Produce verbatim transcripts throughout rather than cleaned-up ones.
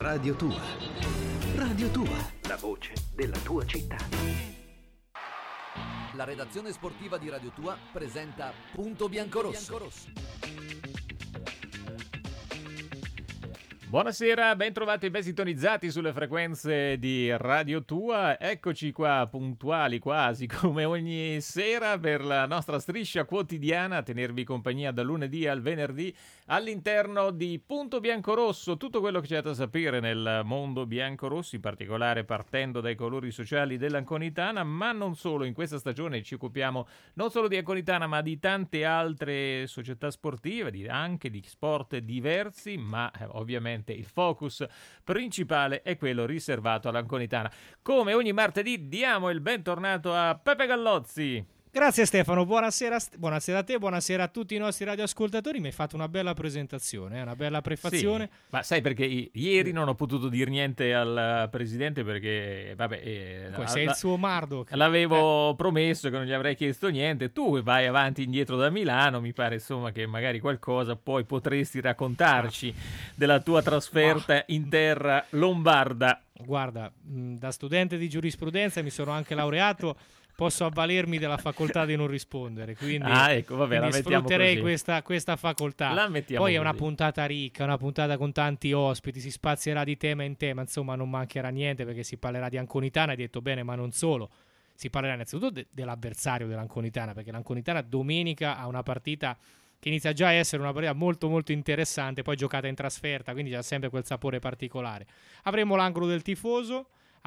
Radio Tua. Radio Tua, la voce della tua città. La redazione sportiva di Radio Tua presenta Punto Biancorosso. Buonasera, ben trovati, ben sintonizzati sulle frequenze di Radio Tua. Eccoci qua, puntuali quasi come ogni sera per la nostra striscia quotidiana, a tenervi compagnia dal lunedì al venerdì all'interno di Punto Biancorosso. Tutto quello che c'è da sapere nel mondo biancorosso, in particolare partendo dai colori sociali dell'Anconitana, ma non solo. In questa stagione ci occupiamo non solo di Anconitana, ma di tante altre società sportive, di, anche di sport diversi, ma eh, ovviamente il focus principale è quello riservato all'Anconitana. Come ogni martedì diamo il bentornato a Pepe Gallozzi. Grazie Stefano, buonasera, buonasera a te, buonasera a tutti i nostri radioascoltatori. Mi hai fatto una bella presentazione, una bella prefazione. Sì, ma sai perché i- ieri non ho potuto dire niente al presidente perché, vabbè... Eh, Poi sei la, il suo Marduk. L'avevo eh. promesso che non gli avrei chiesto niente. Tu vai avanti e indietro da Milano, mi pare insomma che magari qualcosa poi potresti raccontarci della tua trasferta ah. in terra lombarda. Guarda, mh, da studente di giurisprudenza mi sono anche laureato. Posso avvalermi della facoltà di non rispondere, quindi, ah, ecco, vabbè, quindi la mettiamo sfrutterei così. questa, questa facoltà. La mettiamo Poi è così. una puntata ricca, una puntata con tanti ospiti, si spazierà di tema in tema, insomma non mancherà niente perché si parlerà di Anconitana, hai detto bene, ma non solo. Si parlerà innanzitutto de- dell'avversario dell'Anconitana, perché l'Anconitana domenica ha una partita che inizia già a essere una partita molto molto interessante, poi giocata in trasferta, quindi ha sempre quel sapore particolare. Avremo l'angolo del tifoso,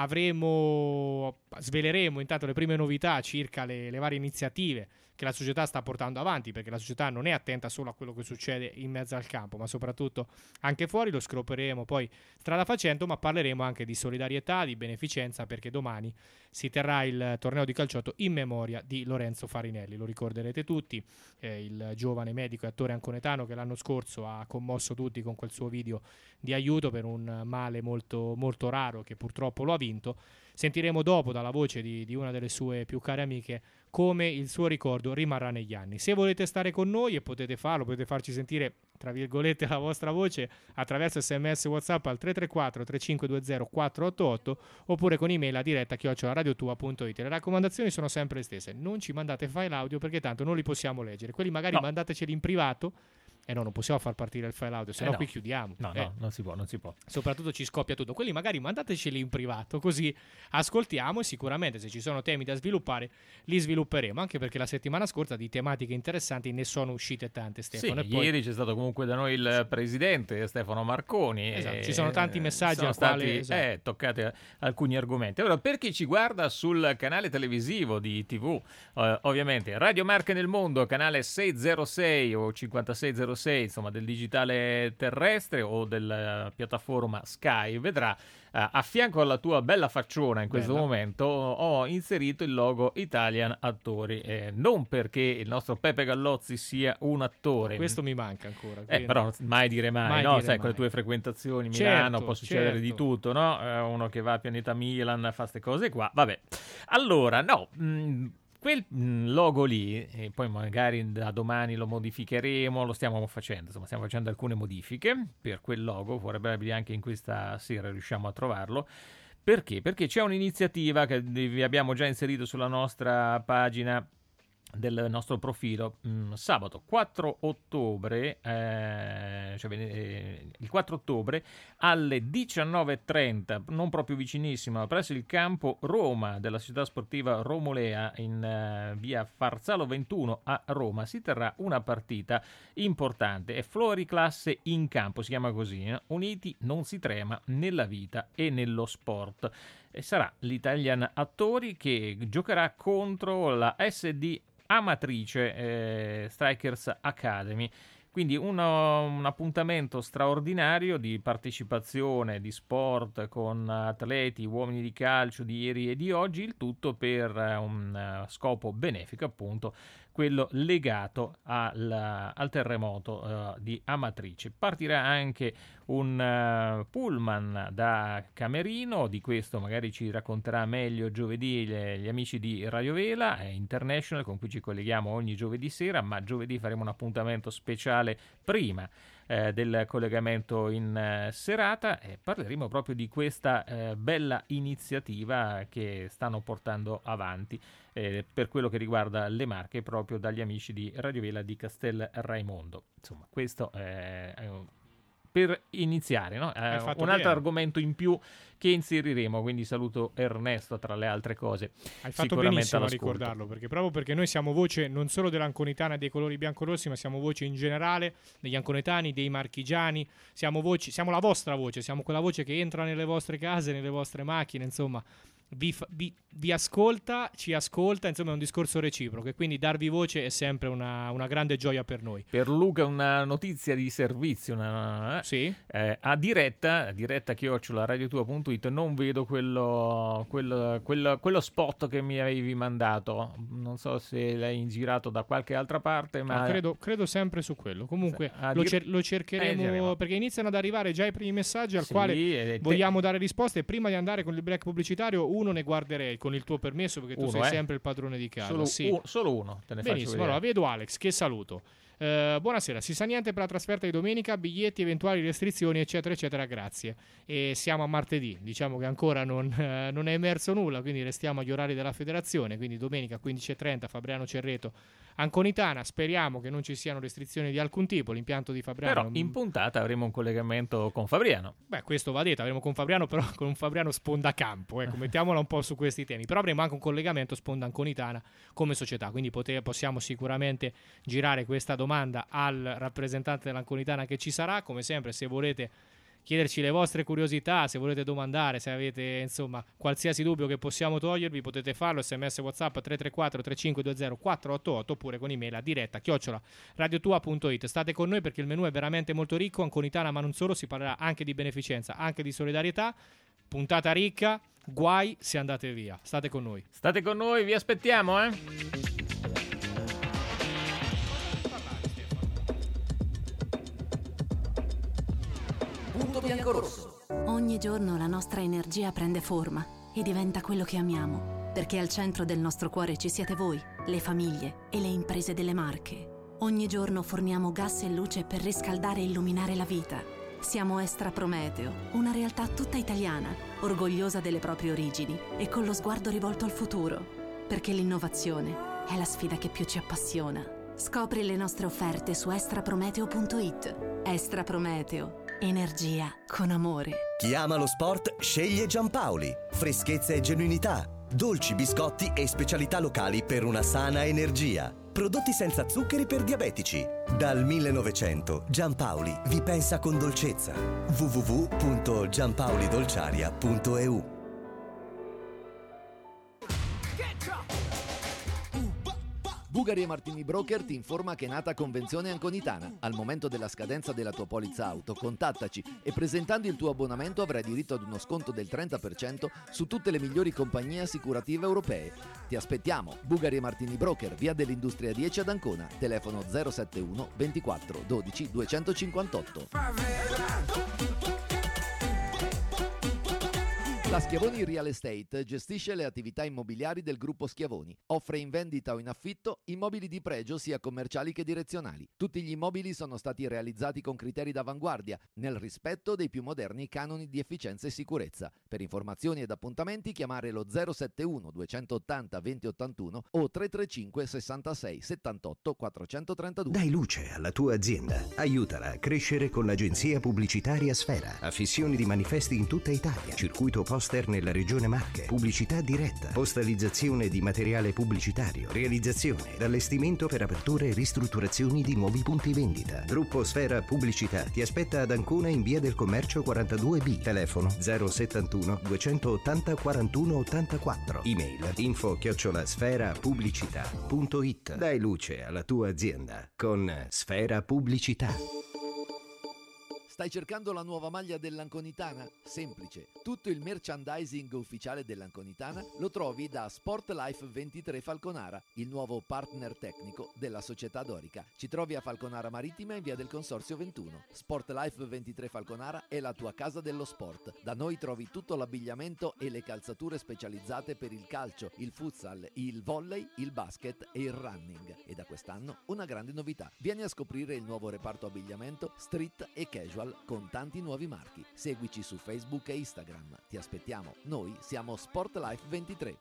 avremo, sveleremo intanto le prime novità circa le, le varie iniziative che la società sta portando avanti, perché la società non è attenta solo a quello che succede in mezzo al campo, ma soprattutto anche fuori. Lo scopriremo poi strada facendo, ma parleremo anche di solidarietà, di beneficenza, perché domani si terrà il torneo di calciotto in memoria di Lorenzo Farinelli. Lo ricorderete tutti, eh, il giovane medico e attore anconetano che l'anno scorso ha commosso tutti con quel suo video di aiuto per un male molto, molto raro che purtroppo lo ha vinto. Sentiremo dopo dalla voce di, di una delle sue più care amiche come il suo ricordo rimarrà negli anni. Se volete stare con noi, e potete farlo, potete farci sentire tra virgolette la vostra voce attraverso sms WhatsApp al tre tre quattro tre cinque due zero quattro otto otto oppure con email a diretta chiocciola radiotua punto it. Le raccomandazioni sono sempre le stesse: non ci mandate file audio perché tanto non li possiamo leggere. Quelli magari no. mandateceli in privato. E eh no, non possiamo far partire il file audio, se Eh no no. qui chiudiamo. No, eh. no, non si può, non si può. Soprattutto ci scoppia tutto. Quelli magari mandateceli in privato, così ascoltiamo e sicuramente se ci sono temi da sviluppare li svilupperemo, anche perché la settimana scorsa di tematiche interessanti ne sono uscite tante, Stefano. Sì, e poi... ieri c'è stato comunque da noi il presidente Stefano Marconi. Esatto, e ci sono tanti messaggi sono al stati quale, esatto. eh, toccati alcuni argomenti. Allora, per chi ci guarda sul canale televisivo di tivù, eh, ovviamente Radio Marche nel Mondo, canale seicentosei o cinquantasei zero sei, insomma del digitale terrestre o della piattaforma Sky, vedrà uh, a fianco alla tua bella facciona in questo Bella. momento ho inserito il logo Italian Attori, eh, non perché il nostro Pepe Gallozzi sia un attore. Questo mi manca ancora. Eh, quindi... però mai dire mai, Mai no? dire Sai, mai. con le tue frequentazioni, Certo, Milano, può succedere certo. di tutto, no? Eh, uno che va a Pianeta Milan, fa queste cose qua, vabbè. Allora, no, mh, quel mh, logo lì, e poi magari da domani lo modificheremo, lo stiamo facendo, insomma, stiamo facendo alcune modifiche per quel logo, vorrebbe anche in questa sera riusciamo a trovarlo. Perché? Perché c'è un'iniziativa che vi abbiamo già inserito sulla nostra pagina del nostro profilo. mh, sabato quattro ottobre, eh, cioè eh, il quattro ottobre alle diciannove e trenta, non proprio vicinissimo, presso il campo Roma della società sportiva Romolea in eh, via Farzalo ventuno a Roma, si terrà una partita importante. È Floriclasse in campo, si chiama così, eh? Uniti non si trema nella vita e nello sport. E sarà l'Italian Attori che giocherà contro la S D Amatrice eh, Strikers Academy. Quindi uno, un appuntamento straordinario di partecipazione, di sport con atleti, uomini di calcio di ieri e di oggi, il tutto per un scopo benefico, appunto quello legato al, al terremoto uh, di Amatrice. Partirà anche un uh, pullman da Camerino, di questo magari ci racconterà meglio giovedì gli, gli amici di Radio Vela International, con cui ci colleghiamo ogni giovedì sera, ma giovedì faremo un appuntamento speciale prima eh, del collegamento in eh, serata e parleremo proprio di questa eh, bella iniziativa che stanno portando avanti eh, per quello che riguarda le Marche proprio dagli amici di Radio Vela di Castel Raimondo. Insomma, questo è un per iniziare, no? eh, un altro bene. argomento in più che inseriremo, quindi saluto Ernesto tra le altre cose. Hai fatto benissimo a ricordarlo, perché proprio perché noi siamo voce non solo dell'Anconitana e dei colori biancorossi, ma siamo voce in generale degli anconetani, dei marchigiani, siamo voci, siamo la vostra voce, siamo quella voce che entra nelle vostre case, nelle vostre macchine, insomma. Vi, fa, vi, vi ascolta, ci ascolta, insomma è un discorso reciproco e quindi darvi voce è sempre una, una grande gioia per noi. Per Luca una notizia di servizio, una, sì? eh, a diretta, a diretta chiocciola radiotua punto it non vedo quello, quello, quello, quello spot che mi avevi mandato, non so se l'hai girato da qualche altra parte, ma no, credo, credo sempre su quello. Comunque a lo, dir- cer- lo cercheremo eh, perché iniziano ad arrivare già i primi messaggi al sì, quale te- vogliamo dare risposte e prima di andare con il break pubblicitario uno ne guarderei con il tuo permesso perché tu uno, sei eh? sempre il padrone di casa. Solo, sì. un, solo uno, te ne Benissimo, faccio allora vedere. vedo Alex, che saluto. Uh, buonasera, si sa niente per la trasferta di domenica, biglietti, eventuali restrizioni eccetera eccetera, grazie. E siamo a martedì, diciamo che ancora non, uh, non è emerso nulla, quindi restiamo agli orari della federazione, quindi domenica quindici e trenta Fabriano Cerreto Anconitana, speriamo che non ci siano restrizioni di alcun tipo, l'impianto di Fabriano. Però in puntata avremo un collegamento con Fabriano. Beh, questo va detto, avremo con Fabriano, però con un Fabriano sponda campo, ecco, mettiamola un po' su questi temi, però avremo anche un collegamento sponda Anconitana come società, quindi pote- possiamo sicuramente girare questa domanda al rappresentante dell'Anconitana che ci sarà, come sempre se volete chiederci le vostre curiosità, se volete domandare, se avete insomma qualsiasi dubbio che possiamo togliervi, potete farlo sms WhatsApp tre tre quattro tre cinque due zero quattro otto otto oppure con email a diretta chiocciola radiotua punto it. State con noi perché il menù è veramente molto ricco, Anconitana ma non solo, si parlerà anche di beneficenza, anche di solidarietà, puntata ricca, guai se andate via. State con noi. State con noi, vi aspettiamo, eh? Punto biancorosso. Ogni giorno la nostra energia prende forma e diventa quello che amiamo, perché al centro del nostro cuore ci siete voi, le famiglie e le imprese delle Marche. Ogni giorno forniamo gas e luce per riscaldare e illuminare la vita. Siamo Estra Prometeo, una realtà tutta italiana, orgogliosa delle proprie origini e con lo sguardo rivolto al futuro, perché l'innovazione è la sfida che più ci appassiona. Scopri le nostre offerte su estra prometeo punto it. Estra Prometeo, energia con amore. Chi ama lo sport sceglie Giampaoli. Freschezza e genuinità, dolci, biscotti e specialità locali per una sana energia. Prodotti senza zuccheri per diabetici. Dal millenovecento Giampaoli vi pensa con dolcezza. w w w punto giampaolidolciaria punto e u. Bugari e Martini Broker ti informa che è nata convenzione Anconitana. Al momento della scadenza della tua polizza auto, contattaci e presentando il tuo abbonamento avrai diritto ad uno sconto del trenta per cento su tutte le migliori compagnie assicurative europee. Ti aspettiamo, Bugari e Martini Broker, via dell'Industria dieci ad Ancona, telefono zero sette uno ventiquattro dodici duecentocinquantotto. La Schiavoni Real Estate gestisce le attività immobiliari del gruppo Schiavoni. Offre in vendita o in affitto immobili di pregio sia commerciali che direzionali. Tutti gli immobili sono stati realizzati con criteri d'avanguardia, nel rispetto dei più moderni canoni di efficienza e sicurezza. Per informazioni ed appuntamenti chiamare lo zero sette uno duecentottanta venti ottantuno o tre tre cinque sessantasei settantotto quattrocentotrentadue. Dai luce alla tua azienda. Aiutala a crescere con l'agenzia pubblicitaria Sfera. Affissioni di manifesti in tutta Italia. Circuito poster nella regione Marche. Pubblicità diretta. Postalizzazione di materiale pubblicitario. Realizzazione ed allestimento per aperture e ristrutturazioni di nuovi punti vendita. Gruppo Sfera Pubblicità ti aspetta ad Ancona in via del Commercio quarantadue B. Telefono zero settantuno duecentottanta quarantuno ottantaquattro. Email info chiocciola sfera pubblicità punto it. Dai luce alla tua azienda con Sfera Pubblicità. Stai cercando la nuova maglia dell'Anconitana? Semplice. Tutto il merchandising ufficiale dell'Anconitana lo trovi da Sportlife ventitré Falconara, il nuovo partner tecnico della società dorica. Ci trovi a Falconara Marittima in via del Consorzio ventuno. Sportlife ventitré Falconara è la tua casa dello sport. Da noi trovi tutto l'abbigliamento e le calzature specializzate per il calcio, il futsal, il volley, il basket e il running. E da quest'anno una grande novità. Vieni a scoprire il nuovo reparto abbigliamento street e casual con tanti nuovi marchi. Seguici su Facebook e Instagram. Ti aspettiamo. Noi siamo Sportlife ventitré.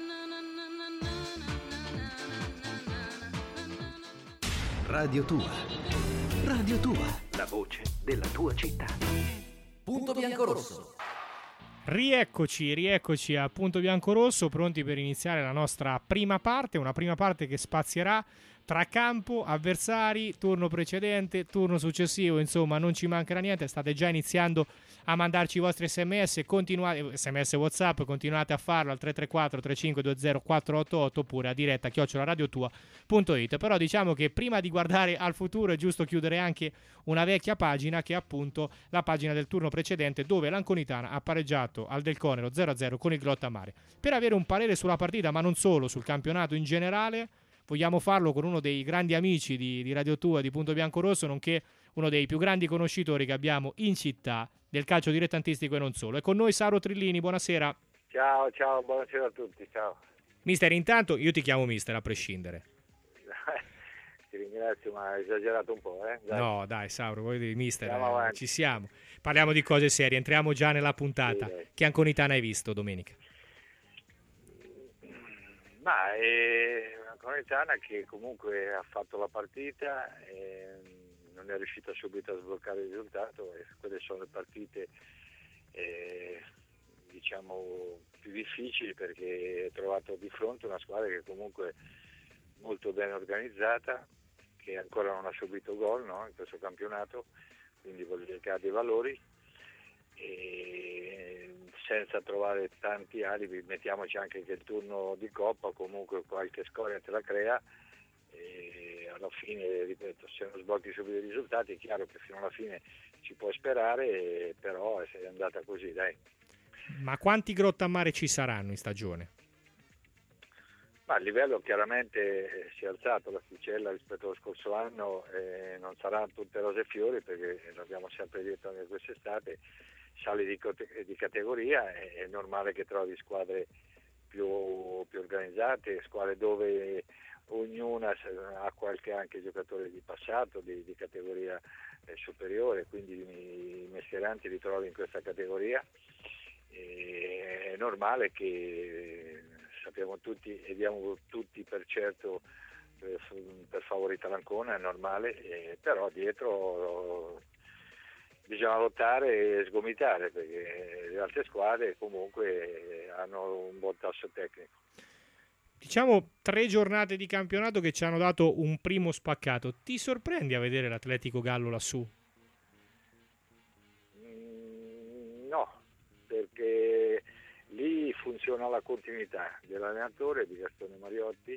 Radio Tua. Radio Tua. La voce della tua città. Punto bianco-rosso. Rieccoci, rieccoci a Punto Bianco-Rosso, pronti per iniziare la nostra prima parte, una prima parte che spazierà tra campo, avversari, turno precedente, turno successivo, insomma non ci mancherà niente. State già iniziando a mandarci i vostri sms, continuate, sms WhatsApp, continuate a farlo al tre tre quattro tre cinque due zero quattro otto otto oppure a diretta chiocciola radiotua punto it. Però diciamo che prima di guardare al futuro è giusto chiudere anche una vecchia pagina, che è appunto la pagina del turno precedente, dove l'Anconitana ha pareggiato al Del Conero zero a zero con il Grottammare. Per avere un parere sulla partita, ma non solo, sul campionato in generale, vogliamo farlo con uno dei grandi amici di, di Radio Tua, di Punto Bianco-Rosso, nonché uno dei più grandi conoscitori che abbiamo in città del calcio dilettantistico e non solo. È con noi Sauro Trillini, buonasera. Ciao, ciao, buonasera a tutti, ciao. Mister, intanto io ti chiamo mister a prescindere. Ti ringrazio, ma hai esagerato un po', eh? Dai. No, dai Sauro, voi di mister, Andiamo eh, ci siamo. Parliamo di cose serie, entriamo già nella puntata. Sì, che Anconitana hai visto domenica? Ma è una Conetana che comunque ha fatto la partita e non è riuscita subito a sbloccare il risultato, e quelle sono le partite eh, diciamo più difficili, perché ho trovato di fronte una squadra che comunque è molto ben organizzata, che ancora non ha subito gol, no, in questo campionato, quindi vuol dire che ha dei valori, e senza trovare tanti alibi. Mettiamoci anche che il turno di Coppa comunque qualche scoria te la crea, e alla fine, ripeto, se non sblocchi subito i risultati è chiaro che fino alla fine ci puoi sperare, però è andata così, dai. Ma quanti Grottammare ci saranno in stagione? Ma il livello chiaramente si è alzato, l'asticella rispetto allo scorso anno, eh, non saranno tutte rose e fiori, perché l'abbiamo sempre detto anche quest'estate, sali di, di categoria, è, è normale che trovi squadre più, più organizzate, squadre dove ognuna ha qualche anche giocatore di passato, di, di categoria eh, superiore, quindi i, i mestieranti li trovi in questa categoria. E è normale che sappiamo tutti e diamo tutti per certo per, per favorita l'Ancona, è normale, eh, però dietro bisogna lottare e sgomitare, perché le altre squadre comunque hanno un buon tasso tecnico. Diciamo tre giornate di campionato che ci hanno dato un primo spaccato. Ti sorprendi a vedere l'Atletico Gallo lassù? Mm, no, perché lì funziona la continuità dell'allenatore, di Gastone Mariotti,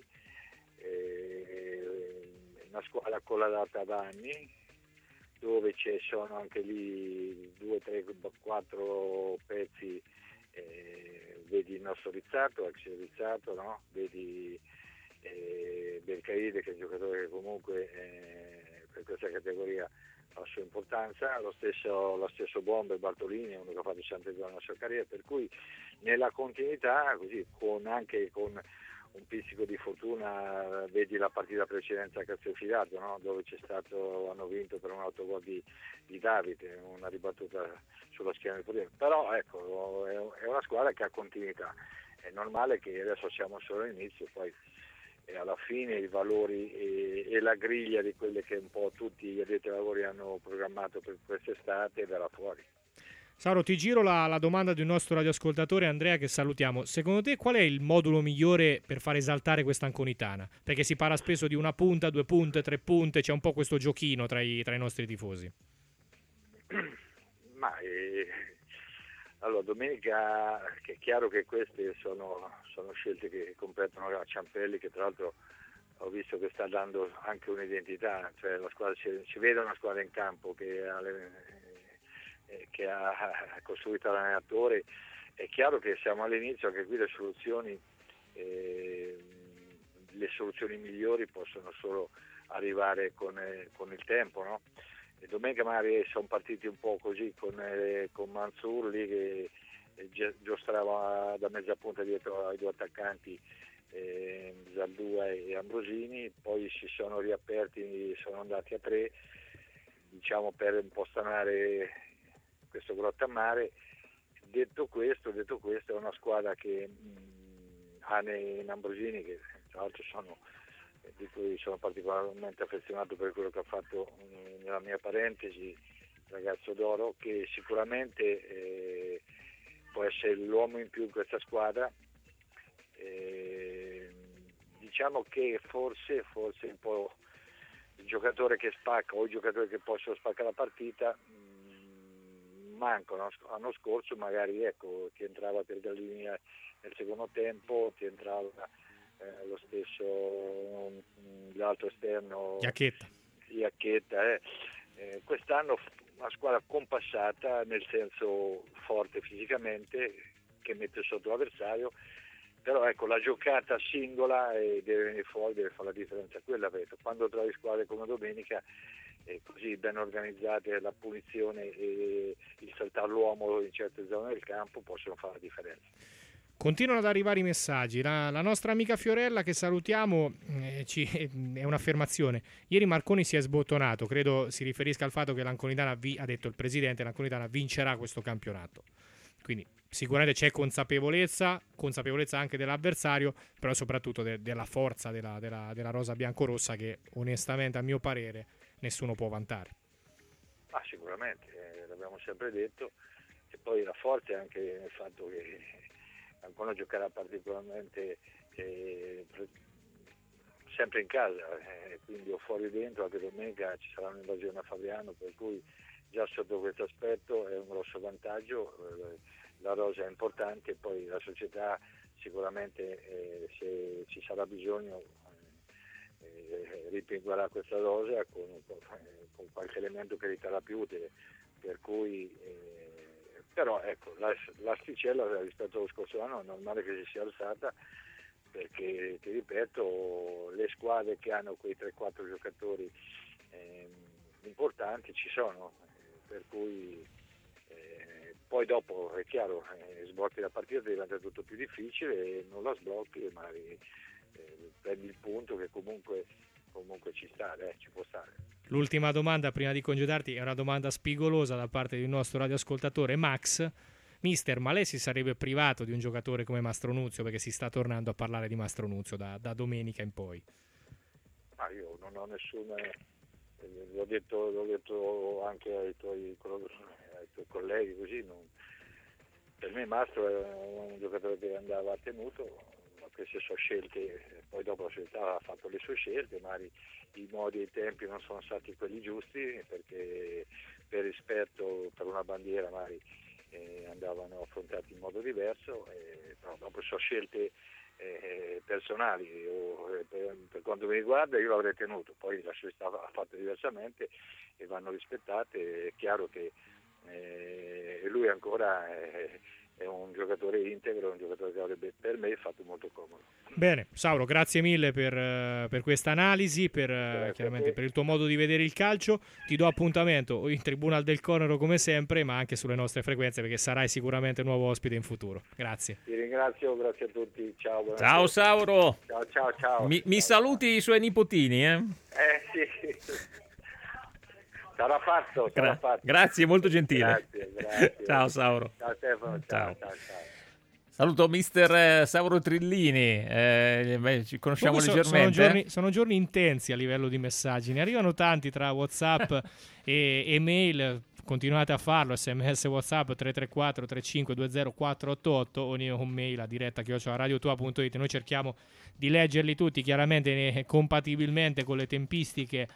eh, una squadra colladata da anni, dove ci sono anche lì due, tre, quattro pezzi, eh, vedi il nostro Rizzato, ex Rizzato, no? Vedi eh, Belcaide, che è un giocatore che comunque eh, per questa categoria ha la sua importanza, lo stesso, lo stesso Bombe Bartolini, uno che ha fatto sempre gol nella sua carriera, per cui nella continuità, così con anche con un pizzico di fortuna, vedi la partita precedente a Castelfidardo, no? Dove c'è stato, hanno vinto per un autogol di, di Davide, una ribattuta sulla schiena del portiere, però ecco, è una squadra che ha continuità, è normale che adesso siamo solo all'inizio, poi e alla fine i valori e, e la griglia di quelle che un po' tutti gli addetti ai lavori hanno programmato per quest'estate verrà fuori. Sauro, ti giro la, la domanda di un nostro radioascoltatore, Andrea, che salutiamo. Secondo te qual è il modulo migliore per far esaltare questa Anconitana? Perché si parla spesso di una punta, due punte, tre punte, c'è un po' questo giochino tra i, tra i nostri tifosi. Ma eh, allora domenica, che è chiaro che queste sono, sono scelte che competono a Ciampelli, che tra l'altro ho visto che sta dando anche un'identità, cioè la squadra, si, si vede una squadra in campo che ha le, eh, che ha, ha costruito l'allenatore. È chiaro che siamo all'inizio, anche qui le soluzioni, eh, le soluzioni migliori possono solo arrivare con, eh, con il tempo, no? E domenica magari sono partiti un po' così con, eh, con Mansour lì che eh, giostrava da mezza punta dietro ai due attaccanti, eh, Zaldua e Ambrosini, poi si sono riaperti, sono andati a tre, diciamo, per un po' stanare questo Grottammare. Detto questo, detto questo è una squadra che mh, ha in Ambrosini, che tra l'altro sono, di cui sono particolarmente affezionato per quello che ha fatto mh, nella mia parentesi, ragazzo d'oro, che sicuramente eh, può essere l'uomo in più in questa squadra. Eh, diciamo che forse, forse un po' il giocatore che spacca o i giocatori che possono spaccare la partita mh, mancano. L'anno scorso magari, ecco, ti entrava per Gallini nel secondo tempo, ti entrava eh, lo stesso mh, l'altro esterno Iacchetta, Iacchetta eh. Eh, quest'anno una squadra compassata, nel senso forte fisicamente, che mette sotto l'avversario, però ecco, la giocata singola eh, deve venire fuori, deve fare la differenza. Quella, vedo, quando trovi squadre come domenica, eh, così ben organizzate, la punizione e il saltare l'uomo in certe zone del campo possono fare la differenza. Continuano ad arrivare i messaggi. La, la nostra amica Fiorella, che salutiamo, eh, ci, è un'affermazione. Ieri Marconi si è sbottonato, credo si riferisca al fatto che l'Anconitana, vi, ha detto il presidente, l'Anconitana vincerà questo campionato. Quindi sicuramente c'è consapevolezza, consapevolezza anche dell'avversario, però soprattutto de, della forza della, della, della rosa biancorossa, che onestamente a mio parere nessuno può vantare. Ah, sicuramente, eh, l'abbiamo sempre detto, e poi la forza è anche nel fatto che Ancona giocherà particolarmente eh, sempre in casa, eh, quindi o fuori o dentro, anche domenica ci sarà un'invasione a Fabriano, per cui già sotto questo aspetto è un grosso vantaggio. Eh, la rosa è importante, poi la società sicuramente eh, se ci sarà bisogno eh, ripinguerà questa rosa con, con, con qualche elemento che riterrà più utile, per cui eh, però ecco, l'asticella rispetto allo scorso anno è normale che si sia alzata, perché ti ripeto, le squadre che hanno quei tre quattro giocatori eh, importanti ci sono, eh, per cui eh, poi dopo è chiaro, eh, sblocchi la partita diventa tutto più difficile e non la sblocchi e magari eh, prendi il punto che comunque, comunque ci sta, eh, ci può stare. L'ultima domanda prima di congedarti è una domanda spigolosa da parte del nostro radioascoltatore Max. Mister, ma lei si sarebbe privato di un giocatore come Mastronuzio, perché si sta tornando a parlare di Mastronuzio da, da domenica in poi? Ma io non ho nessun, eh, l'ho detto, l'ho detto anche ai tuoi, ai tuoi colleghi, così non, per me Mastro è un giocatore che andava tenuto, ma queste sono scelte, poi dopo la società ha fatto le sue scelte, magari i modi e i tempi non sono stati quelli giusti, perché per rispetto per una bandiera magari eh, andavano affrontati in modo diverso, eh, però dopo sono scelte eh, personali, o, eh, per, per quanto mi riguarda io l'avrei tenuto, poi la società ha fatto diversamente e vanno rispettate. È chiaro che eh, lui ancora eh, è un giocatore integro, un giocatore che avrebbe per me fatto molto comodo. Bene, Sauro, grazie mille per, per questa analisi, per, chiaramente per il tuo modo di vedere il calcio. Ti do appuntamento in Tribunal del Conero come sempre, ma anche sulle nostre frequenze, perché sarai sicuramente nuovo ospite in futuro. Grazie. Ti ringrazio, grazie a tutti. Ciao. Buonasera. Ciao Sauro. Ciao, ciao, ciao. Mi, ciao, mi saluti ciao. I suoi nipotini, eh? Eh sì. Sarà fatto, sarà Gra- fatto. Grazie, molto gentile. Grazie, grazie. Ciao Sauro. Ciao Stefano, ciao, ciao, ciao. ciao. Saluto mister Sauro Trillini, eh, beh, ci conosciamo so, leggermente. Sono giorni, sono giorni intensi a livello di messaggi, ne arrivano tanti tra WhatsApp e email. Continuate a farlo, sms WhatsApp tre tre quattro tre cinque due zero quattro otto otto o con mail a diretta chiocciola radiotua punto it. Noi cerchiamo di leggerli tutti, chiaramente compatibilmente con le tempistiche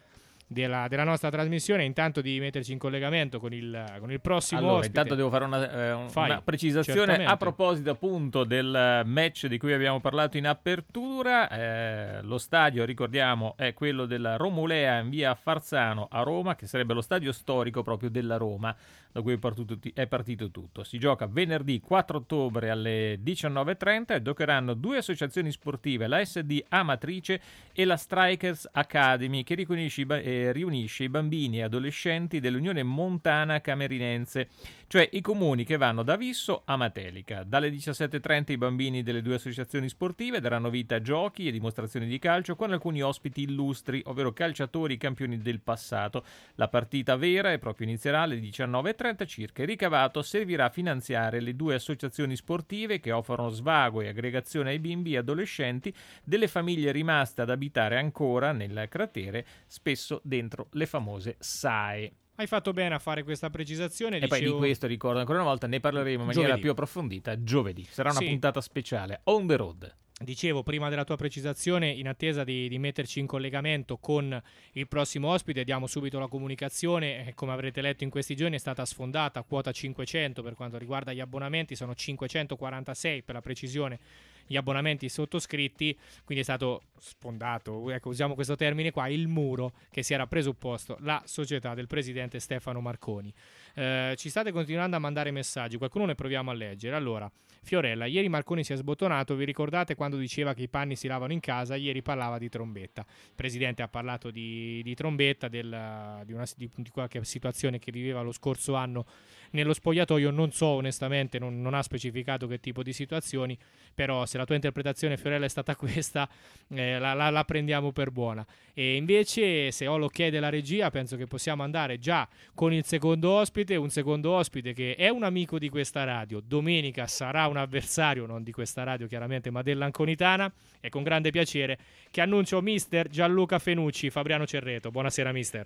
della, della nostra trasmissione, intanto di metterci in collegamento con il, con il prossimo allora, ospite. Intanto devo fare una, eh, un, Fai, una precisazione certamente. a proposito appunto del match di cui abbiamo parlato in apertura. Eh, lo stadio, ricordiamo, è quello della Romulea in via Farzano a Roma, che sarebbe lo stadio storico proprio della Roma, da cui è partito, è partito tutto. Si gioca venerdì quattro ottobre alle diciannove e trenta e giocheranno due associazioni sportive, la S D Amatrice e la Strikers Academy, che riunisce, eh, riunisce i bambini e adolescenti dell'Unione Montana Camerinense, cioè i comuni che vanno da Visso a Matelica. Dalle diciassette e trenta i bambini delle due associazioni sportive daranno vita a giochi e dimostrazioni di calcio con alcuni ospiti illustri, ovvero calciatori campioni del passato. La partita vera è proprio inizierà alle diciannove e trenta circa. Il ricavato servirà a finanziare le due associazioni sportive che offrono svago e aggregazione ai bimbi e adolescenti delle famiglie rimaste ad abitare ancora nel cratere, spesso dentro le famose S A E. Hai fatto bene a fare questa precisazione. E dicevo... poi di questo ricordo ancora una volta, ne parleremo in maniera Giovedì. più approfondita giovedì. Sarà una Sì. puntata speciale, on the road. Dicevo, prima della tua precisazione, in attesa di, di metterci in collegamento con il prossimo ospite, diamo subito la comunicazione. Eh, come avrete letto in questi giorni è stata sfondata quota cinquecento per quanto riguarda gli abbonamenti, sono cinquecentoquarantasei per la precisione gli abbonamenti sottoscritti, quindi è stato sfondato, ecco, usiamo questo termine qua, il muro che si era presupposto la società del presidente Stefano Marconi. Eh, ci state continuando a mandare messaggi, qualcuno ne proviamo a leggere. Allora, Fiorella, ieri Marconi si è sbottonato, vi ricordate quando diceva che i panni si lavano in casa? Ieri parlava di trombetta. Il presidente ha parlato di, di trombetta, del, di, una, di, di qualche situazione che viveva lo scorso anno nello spogliatoio. Non so onestamente, non, non ha specificato che tipo di situazioni, però se la tua interpretazione, Fiorella, è stata questa, eh, la, la, la prendiamo per buona. E invece, se ho l'ok della regia, penso che possiamo andare già con il secondo ospite, un secondo ospite che è un amico di questa radio. Domenica sarà un avversario, non di questa radio chiaramente, ma dell'Anconitana, e con grande piacere che annuncio mister Gianluca Fenucci, Fabriano Cerreto. Buonasera mister.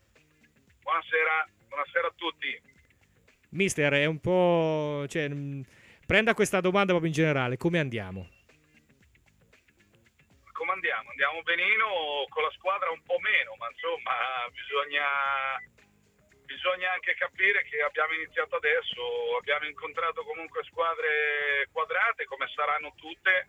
Buonasera, buonasera a tutti. Mister, è un po'... cioè, mh, prenda questa domanda proprio in generale, come andiamo? Come andiamo? Andiamo benino, con la squadra un po' meno, ma insomma bisogna, bisogna anche capire che abbiamo iniziato adesso, abbiamo incontrato comunque squadre quadrate come saranno tutte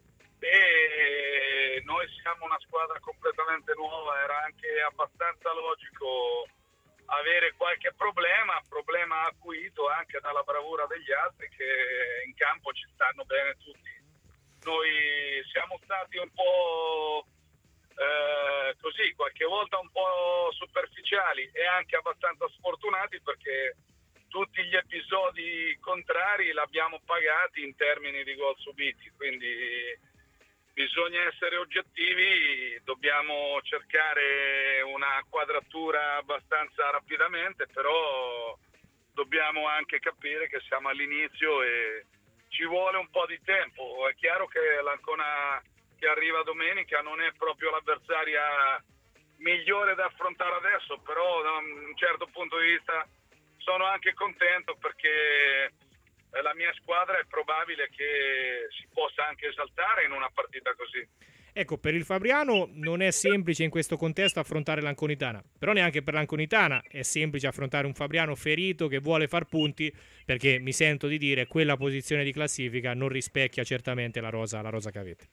e noi siamo una squadra completamente nuova, era anche abbastanza logico avere qualche problema, problema acuito anche dalla bravura degli altri che in campo ci stanno bene tutti. Noi siamo stati un po' eh, così, qualche volta un po' superficiali e anche abbastanza sfortunati perché tutti gli episodi contrari l'abbiamo pagati in termini di gol subiti, quindi bisogna essere oggettivi, dobbiamo cercare una quadratura abbastanza rapidamente, però dobbiamo anche capire che siamo all'inizio e ci vuole un po' di tempo. È chiaro che l'Ancona che arriva domenica non è proprio l'avversaria migliore da affrontare adesso, però da un certo punto di vista sono anche contento perché la mia squadra è probabile che si possa anche esaltare in una partita così. Ecco, per il Fabriano non è semplice in questo contesto affrontare l'Anconitana, però neanche per l'Anconitana è semplice affrontare un Fabriano ferito che vuole far punti, perché mi sento di dire quella posizione di classifica non rispecchia certamente la rosa, la rosa che avete.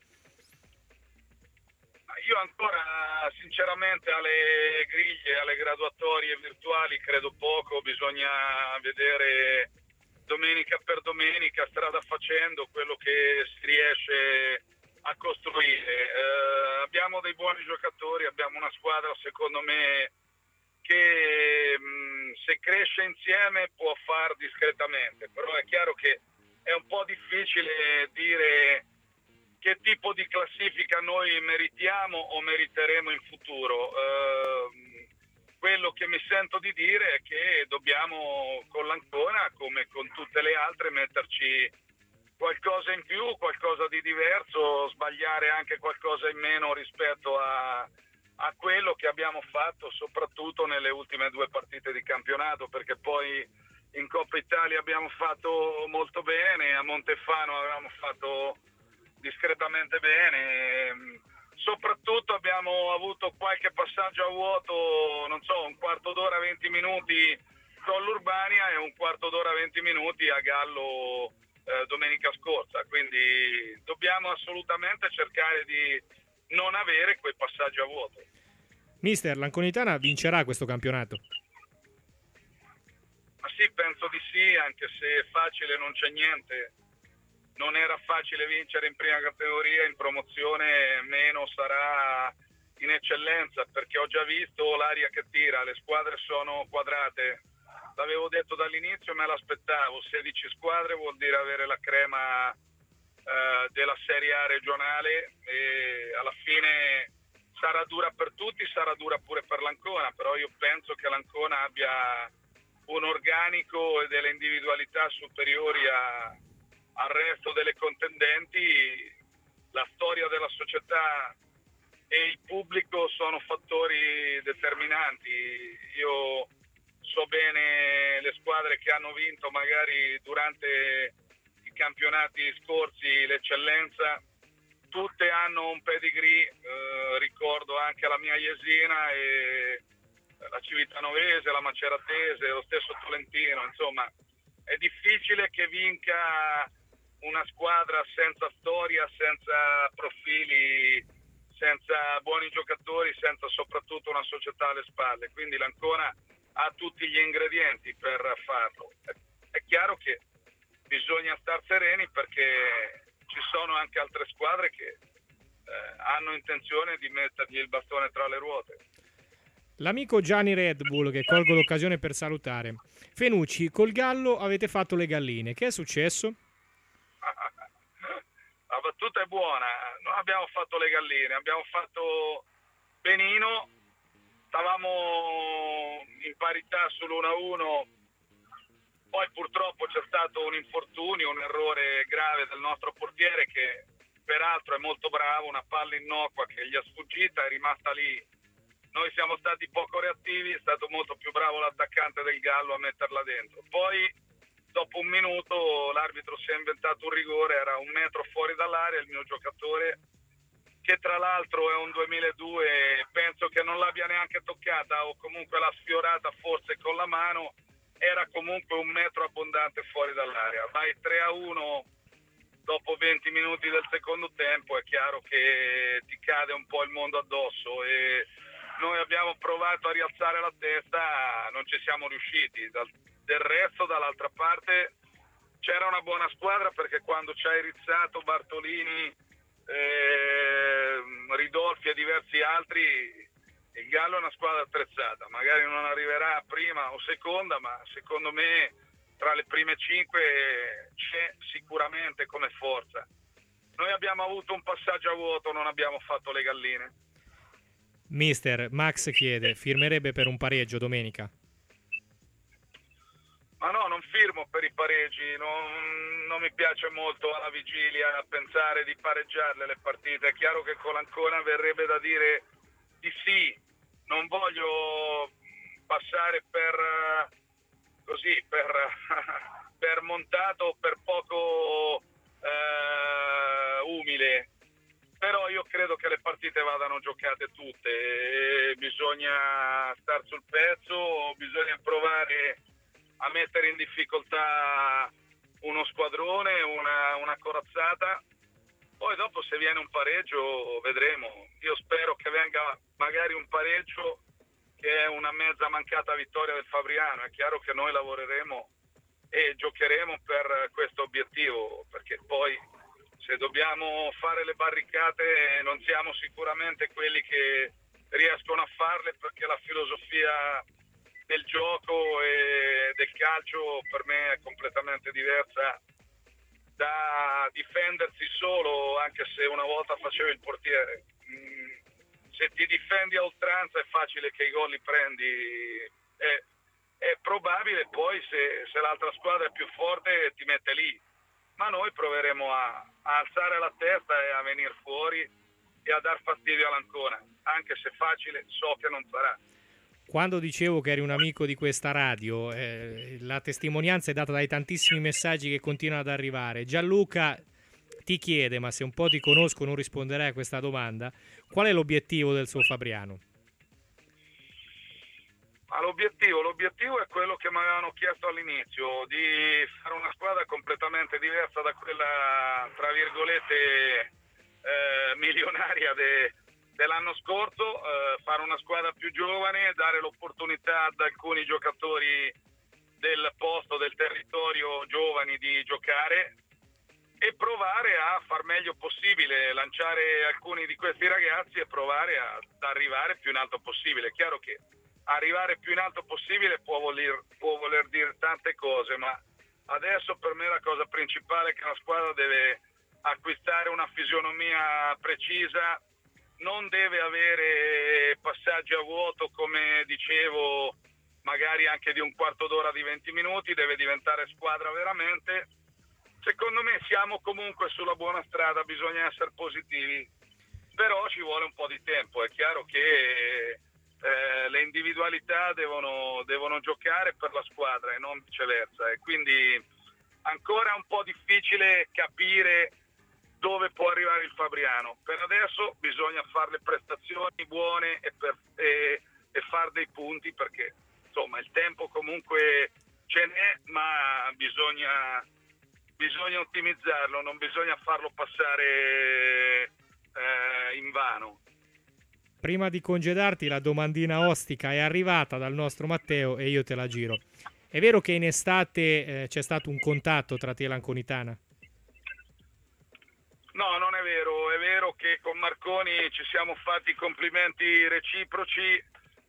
Io ancora sinceramente alle griglie, alle graduatorie virtuali credo poco, bisogna vedere domenica per domenica, strada facendo, quello che si riesce a costruire. Eh, abbiamo dei buoni giocatori, abbiamo una squadra secondo me che mh, se cresce insieme può far discretamente, però è chiaro che è un po' difficile dire che tipo di classifica noi meritiamo o meriteremo in futuro. Eh, quello che mi sento di dire è che dobbiamo con l'Ancona, come con tutte le altre, metterci qualcosa in più, qualcosa di diverso, sbagliare anche qualcosa in meno rispetto a, a quello che abbiamo fatto soprattutto nelle ultime due partite di campionato, perché poi in Coppa Italia abbiamo fatto molto bene, a Montefano avevamo fatto discretamente bene, soprattutto abbiamo avuto qualche passaggio a vuoto, non so, un quarto d'ora, venti minuti con l'Urbania e un quarto d'ora, venti minuti a Gallo eh, domenica scorsa, quindi dobbiamo assolutamente cercare di non avere quei passaggi a vuoto. Mister, l'Anconitana vincerà questo campionato? Ma sì, penso di sì, anche se facile non c'è niente. Non era facile vincere in prima categoria, in promozione meno sarà in eccellenza, perché ho già visto l'aria che tira, le squadre sono quadrate. L'avevo detto dall'inizio, me l'aspettavo, sedici squadre vuol dire avere la crema eh, della Serie A regionale e alla fine sarà dura per tutti, sarà dura pure per l'Ancona, però io penso che l'Ancona abbia un organico e delle individualità superiori a, al resto delle contendenti. La storia della società e il pubblico sono fattori determinanti. Io so bene le squadre che hanno vinto magari durante i campionati scorsi l'eccellenza, tutte hanno un pedigree, eh, ricordo anche la mia Jesina e la Civitanovese, la Maceratese, lo stesso Tolentino, insomma è difficile che vinca una squadra senza storia, senza profili, senza buoni giocatori, senza soprattutto una società alle spalle, quindi l'Ancona ha tutti gli ingredienti per farlo. È chiaro che bisogna star sereni perché ci sono anche altre squadre che eh, hanno intenzione di mettergli il bastone tra le ruote. L'amico Gianni Red Bull, che colgo l'occasione per salutare. Fenucci, col Gallo avete fatto le galline, che è successo? La battuta è buona, non abbiamo fatto le galline, abbiamo fatto benino, stavamo in parità sull'uno a uno, poi purtroppo c'è stato un infortunio, un errore grave del nostro portiere che peraltro è molto bravo, una palla innocua che gli è sfuggita, è rimasta lì. Noi siamo stati poco reattivi, è stato molto più bravo l'attaccante del Gallo a metterla dentro. Poi dopo un minuto l'arbitro si è inventato un rigore, era un metro fuori dall'area, il mio giocatore, che tra l'altro è un duemiladue, penso che non l'abbia neanche toccata o comunque l'ha sfiorata forse con la mano, era comunque un metro abbondante fuori dall'area. Vai tre a uno dopo venti minuti del secondo tempo, è chiaro che ti cade un po' il mondo addosso e noi abbiamo provato a rialzare la testa, non ci siamo riusciti. Dal, del resto dall'altra parte c'era una buona squadra, perché quando ci hai rizzato Bartolini, eh, Ridolfi e diversi altri, il Gallo è una squadra attrezzata, magari non arriverà prima o seconda, ma secondo me tra le prime cinque c'è sicuramente come forza. Noi abbiamo avuto un passaggio a vuoto, non abbiamo fatto le galline. Mister, Max chiede, firmerebbe per un pareggio domenica? Ma no, non firmo per i pareggi, non, non mi piace molto alla vigilia pensare di pareggiarle le partite. È chiaro che con l'Ancona verrebbe da dire di sì, non voglio passare per così, per, per montato, per poco eh, umile. Però io credo che le partite vadano giocate tutte, e bisogna star sul pezzo, bisogna provare a mettere in difficoltà uno squadrone, una, una corazzata, poi dopo se viene un pareggio vedremo. Io spero che venga magari un pareggio che è una mezza mancata vittoria del Fabriano. È chiaro che noi lavoreremo e giocheremo per questo obiettivo, perché poi se dobbiamo fare le barricate non siamo sicuramente quelli che riescono a farle, perché la filosofia del gioco e del calcio per me è completamente diversa da difendersi solo, anche se una volta facevo il portiere. Se ti difendi a oltranza è facile che i gol li prendi, è, è probabile poi se, se l'altra squadra è più forte ti mette lì, ma noi proveremo a, a alzare la testa e a venire fuori e a dar fastidio all'Ancona, anche se facile so che non sarà. Quando dicevo che eri un amico di questa radio, eh, la testimonianza è data dai tantissimi messaggi che continuano ad arrivare. Gianluca ti chiede, ma se un po' ti conosco non risponderai a questa domanda, qual è l'obiettivo del suo Fabriano? Ma l'obiettivo, l'obiettivo è quello che mi avevano chiesto all'inizio, di fare una squadra completamente diversa da quella, tra virgolette, eh, milionaria de, dell'anno scorso, eh, fare una squadra più giovane, dare l'opportunità ad alcuni giocatori del posto, del territorio giovani di giocare e provare a far meglio possibile, lanciare alcuni di questi ragazzi e provare a, ad arrivare più in alto possibile. È chiaro che arrivare più in alto possibile può voler, può voler dire tante cose, ma adesso per me la cosa principale è che la squadra deve acquistare una fisionomia precisa, non deve avere passaggi a vuoto come dicevo, magari anche di un quarto d'ora, di venti minuti, deve diventare squadra veramente. Secondo me siamo comunque sulla buona strada, bisogna essere positivi, però ci vuole un po' di tempo. È chiaro che Eh, le individualità devono, devono giocare per la squadra e non viceversa, e quindi ancora è un po' difficile capire dove può arrivare il Fabriano. Per adesso bisogna fare le prestazioni buone e, per, e, e fare dei punti, perché insomma il tempo comunque ce n'è, ma bisogna, bisogna ottimizzarlo, non bisogna farlo passare eh, in vano. Prima di congedarti, la domandina ostica è arrivata dal nostro Matteo e io te la giro. È vero che in estate eh, c'è stato un contatto tra te e l'Anconitana? No, non è vero. È vero che con Marconi ci siamo fatti complimenti reciproci,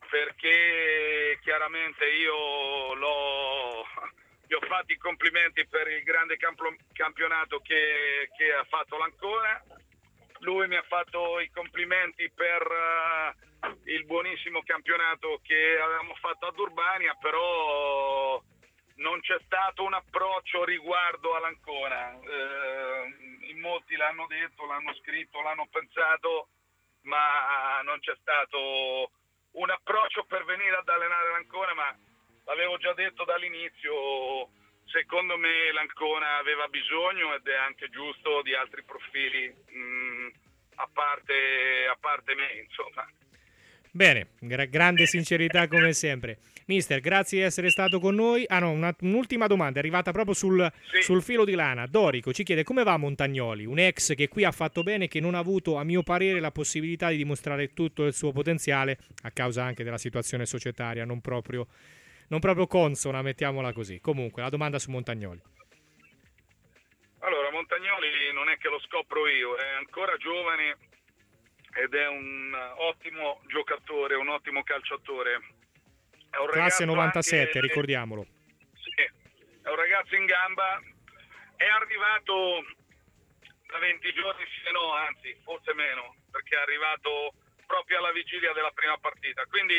perché chiaramente io l'ho, gli ho fatti i complimenti per il grande campo, campionato che, che ha fatto l'Ancona. Lui mi ha fatto i complimenti per uh, il buonissimo campionato che avevamo fatto ad Urbania, però non c'è stato un approccio riguardo all'Ancona. Eh, in molti l'hanno detto, l'hanno scritto, l'hanno pensato, ma non c'è stato un approccio per venire ad allenare l'Ancona, ma l'avevo già detto dall'inizio. Secondo me l'Ancona aveva bisogno, ed è anche giusto, di altri profili mh, a parte, a parte me, insomma. Bene, gra- grande sincerità come sempre. Mister, grazie di essere stato con noi. Ah no, una, un'ultima domanda, è arrivata proprio sul, sì. sul filo di lana. Dorico ci chiede come va Montagnoli, un ex che qui ha fatto bene, che non ha avuto, a mio parere, la possibilità di dimostrare tutto il suo potenziale, a causa anche della situazione societaria non proprio... non proprio consona, mettiamola così. Comunque, la domanda su Montagnoli. Allora, Montagnoli non è che lo scopro io, è ancora giovane ed è un ottimo giocatore, un ottimo calciatore. È un Classe novantasette, anche, ricordiamolo. Sì, è un ragazzo in gamba, è arrivato da venti giorni, sì no, anzi, forse meno, perché è arrivato proprio alla vigilia della prima partita, quindi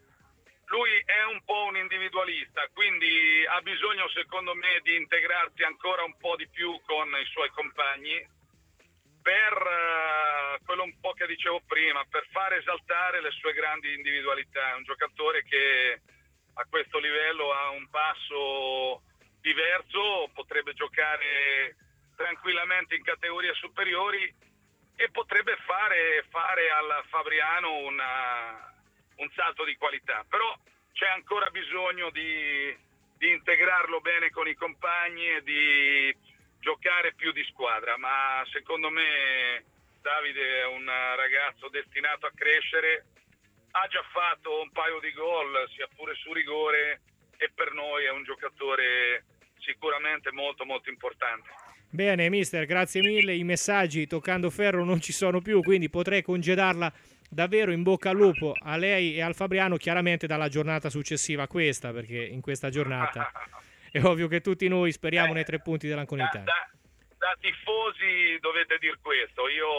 lui è un po' un individualista, quindi ha bisogno, secondo me, di integrarsi ancora un po' di più con i suoi compagni per uh, quello un po' che dicevo prima, per far esaltare le sue grandi individualità. È un giocatore che a questo livello ha un passo diverso, potrebbe giocare tranquillamente in categorie superiori e potrebbe fare, fare al Fabriano una... un salto di qualità, però c'è ancora bisogno di, di integrarlo bene con i compagni e di giocare più di squadra, ma secondo me Davide è un ragazzo destinato a crescere, ha già fatto un paio di gol, sia pure su rigore, e per noi è un giocatore sicuramente molto molto importante. Bene mister, grazie mille, i messaggi toccando ferro non ci sono più, quindi potrei congedarla. Davvero in bocca al lupo a lei e al Fabriano, chiaramente dalla giornata successiva a questa, perché in questa giornata è ovvio che tutti noi speriamo eh, nei tre punti dell'Anconitana. Da, da, da tifosi dovete dir questo, io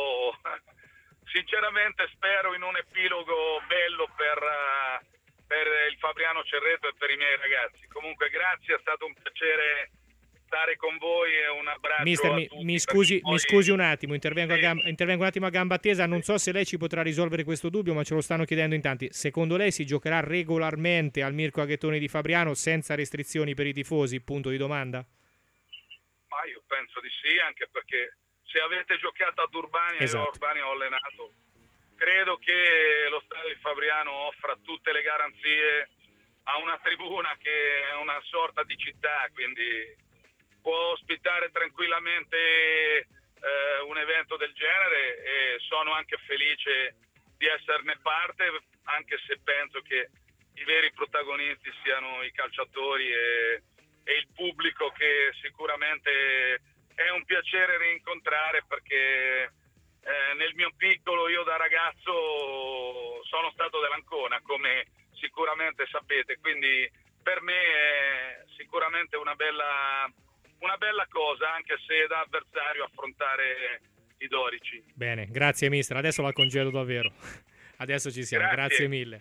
sinceramente spero in un epilogo bello per, per il Fabriano Cerreto e per i miei ragazzi. Comunque grazie, è stato un piacere stare con voi e un abbraccio. Mister, a mi, tutti, mi, scusi, poi... mi scusi un attimo, intervengo, sì. a gamba, intervengo un attimo a gamba tesa, non so se lei ci potrà risolvere questo dubbio, ma ce lo stanno chiedendo in tanti. Secondo lei si giocherà regolarmente al Mirko Aghettoni di Fabriano senza restrizioni per i tifosi? Punto di domanda. Ma io penso di sì, anche perché se avete giocato ad Urbania, esatto. io a Urbania ho allenato, credo che lo stadio di Fabriano offra tutte le garanzie a una tribuna che è una sorta di città, quindi può ospitare tranquillamente eh, un evento del genere, e sono anche felice di esserne parte, anche se penso che i veri protagonisti siano i calciatori e, e il pubblico, che sicuramente è un piacere rincontrare, perché eh, nel mio piccolo, io da ragazzo sono stato dell'Ancona, come sicuramente sapete, quindi per me è sicuramente una bella, una bella cosa, anche se da avversario, affrontare i dorici. Bene, grazie mister, adesso la congedo davvero. Adesso ci siamo, grazie, grazie mille.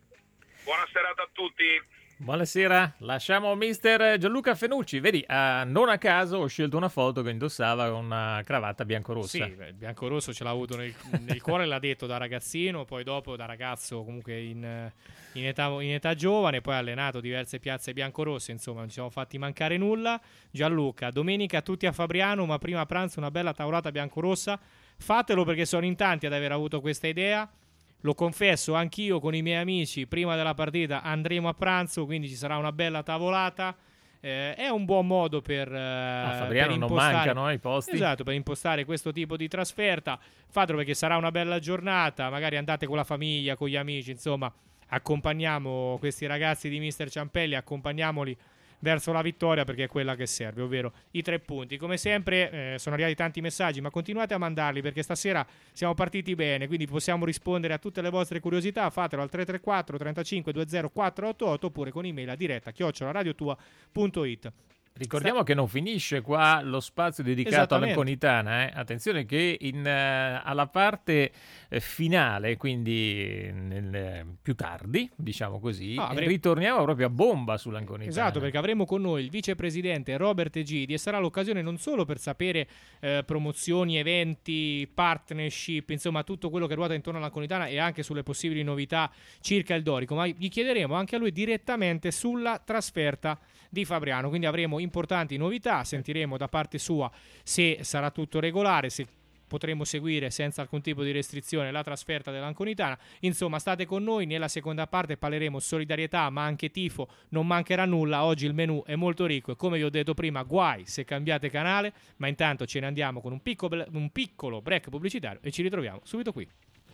Buona serata a tutti. Buonasera, lasciamo mister Gianluca Fenucci. Vedi, uh, non a caso ho scelto una foto che indossava una cravatta biancorossa. Sì, il biancorosso ce l'ha avuto nel, nel cuore, l'ha detto da ragazzino, poi dopo da ragazzo comunque in, in, età, in età giovane, poi ha allenato diverse piazze biancorosse, insomma non ci siamo fatti mancare nulla. Gianluca, domenica tutti a Fabriano, ma prima a pranzo una bella tavolata biancorossa. Fatelo, perché sono in tanti ad aver avuto questa idea. Lo confesso, anch'io con i miei amici prima della partita andremo a pranzo, quindi ci sarà una bella tavolata. Eh, è un buon modo per, eh, a Fabriano per non impostare, mancano eh, i posti. Esatto, per impostare questo tipo di trasferta. Fatelo, perché sarà una bella giornata, magari andate con la famiglia, con gli amici, insomma accompagniamo questi ragazzi di mister Ciampelli, accompagniamoli verso la vittoria, perché è quella che serve, ovvero i tre punti. Come sempre eh, sono arrivati tanti messaggi, ma continuate a mandarli, perché stasera siamo partiti bene, quindi possiamo rispondere a tutte le vostre curiosità. Fatelo al tre tre quattro trentacinque venti quattro otto otto, oppure con email a diretta chiocciola radiotua punto it. Ricordiamo Sta... che non finisce qua lo spazio dedicato all'Anconitana, eh? Attenzione che in, uh, alla parte eh, finale, quindi nel, eh, più tardi, diciamo così, ah, avrei... ritorniamo proprio a bomba sull'Anconitana. Esatto, perché avremo con noi il vicepresidente Robert Egidi, e sarà l'occasione non solo per sapere eh, promozioni, eventi, partnership, insomma tutto quello che ruota intorno all'Anconitana, e anche sulle possibili novità circa il Dorico, ma gli chiederemo anche a lui direttamente sulla trasferta di Fabriano, quindi avremo importanti novità, sentiremo da parte sua se sarà tutto regolare, se potremo seguire senza alcun tipo di restrizione la trasferta dell'Anconitana. Insomma, state con noi, nella seconda parte parleremo solidarietà, ma anche tifo, non mancherà nulla. Oggi il menù è molto ricco e, come vi ho detto prima, guai se cambiate canale, ma intanto ce ne andiamo con un piccolo, un piccolo break pubblicitario e ci ritroviamo subito qui.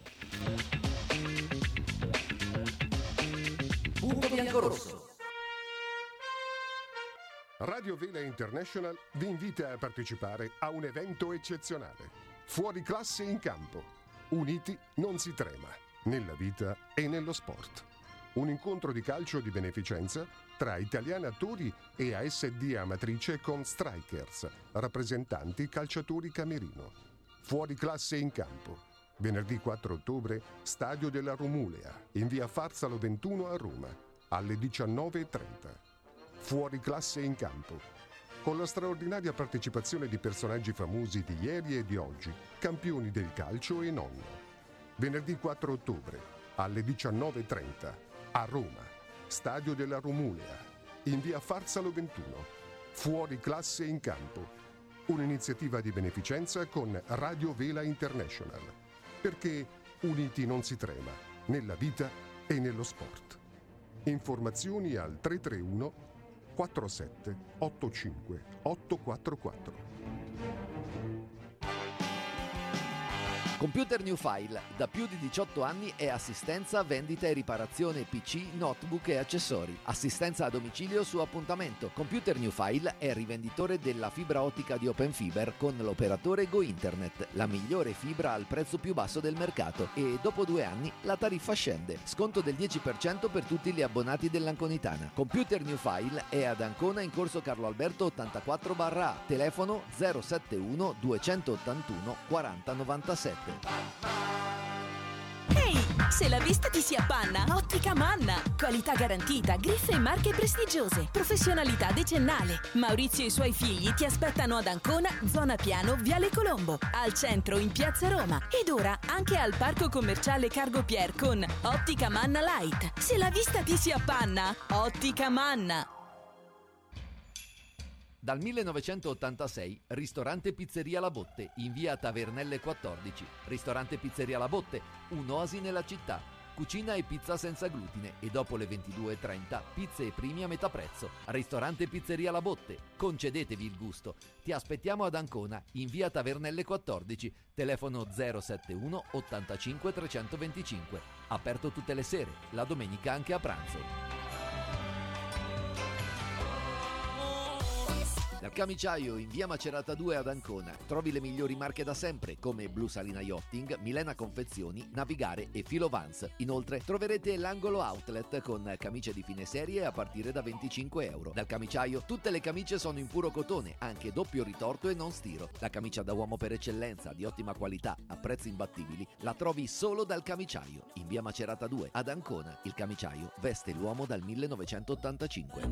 Punto biancorosso. Radio Vela International vi invita a partecipare a un evento eccezionale. Fuori classe in campo. Uniti non si trema, nella vita e nello sport. Un incontro di calcio di beneficenza tra Italiani Attori e A S D Amatrice con Strikers, rappresentanti calciatori Camerino. Fuori classe in campo. Venerdì quattro ottobre, Stadio della Romulea, in via Farsalo ventuno a Roma, alle diciannove e trenta. Fuori classe in campo, con la straordinaria partecipazione di personaggi famosi di ieri e di oggi, campioni del calcio e non. Venerdì quattro ottobre, alle diciannove e trenta, a Roma, Stadio della Romulea, in via Farsalo ventuno. Fuori classe in campo, un'iniziativa di beneficenza con Radio Vela International, perché uniti non si trema, nella vita e nello sport. Informazioni al tre tre uno quattro sette otto cinque otto quattro quattro. Computer New File, da più di diciotto anni è assistenza, vendita e riparazione P C, notebook e accessori. Assistenza a domicilio su appuntamento. Computer New File è rivenditore della fibra ottica di Open Fiber con l'operatore Go Internet, la migliore fibra al prezzo più basso del mercato, e dopo due anni la tariffa scende. Sconto del dieci per cento per tutti gli abbonati dell'Anconitana. Computer New File è ad Ancona in corso Carlo Alberto ottantaquattro barra A, telefono zero sette uno due otto uno quaranta novantasette. Ehi, se la vista ti si appanna, Ottica Manna. Qualità garantita, griffe e marche prestigiose, professionalità decennale. Maurizio e i suoi figli ti aspettano ad Ancona, zona Piano, Viale Colombo, al centro in Piazza Roma, ed ora anche al parco commerciale Cargo Pier con Ottica Manna Light. Se la vista ti si appanna, Ottica Manna. Dal millenovecentottantasei, ristorante Pizzeria La Botte, in via Tavernelle quattordici. Ristorante Pizzeria La Botte, un'oasi nella città. Cucina e pizza senza glutine e dopo le ventidue e trenta pizze e primi a metà prezzo. Ristorante Pizzeria La Botte, concedetevi il gusto. Ti aspettiamo ad Ancona, in via Tavernelle quattordici, telefono zero sette uno ottantacinque trecentoventicinque. Aperto tutte le sere, la domenica anche a pranzo. Dal Camiciaio in via Macerata due ad Ancona trovi le migliori marche da sempre come Blu Salina Yachting, Milena Confezioni, Navigare e Filo Vans. Inoltre troverete l'angolo outlet con camicie di fine serie a partire da venticinque euro. Dal Camiciaio tutte le camicie sono in puro cotone, anche doppio ritorto e non stiro. La camicia da uomo per eccellenza, di ottima qualità, a prezzi imbattibili, la trovi solo dal Camiciaio in via Macerata due ad Ancona. Il Camiciaio veste l'uomo dal millenovecentottantacinque.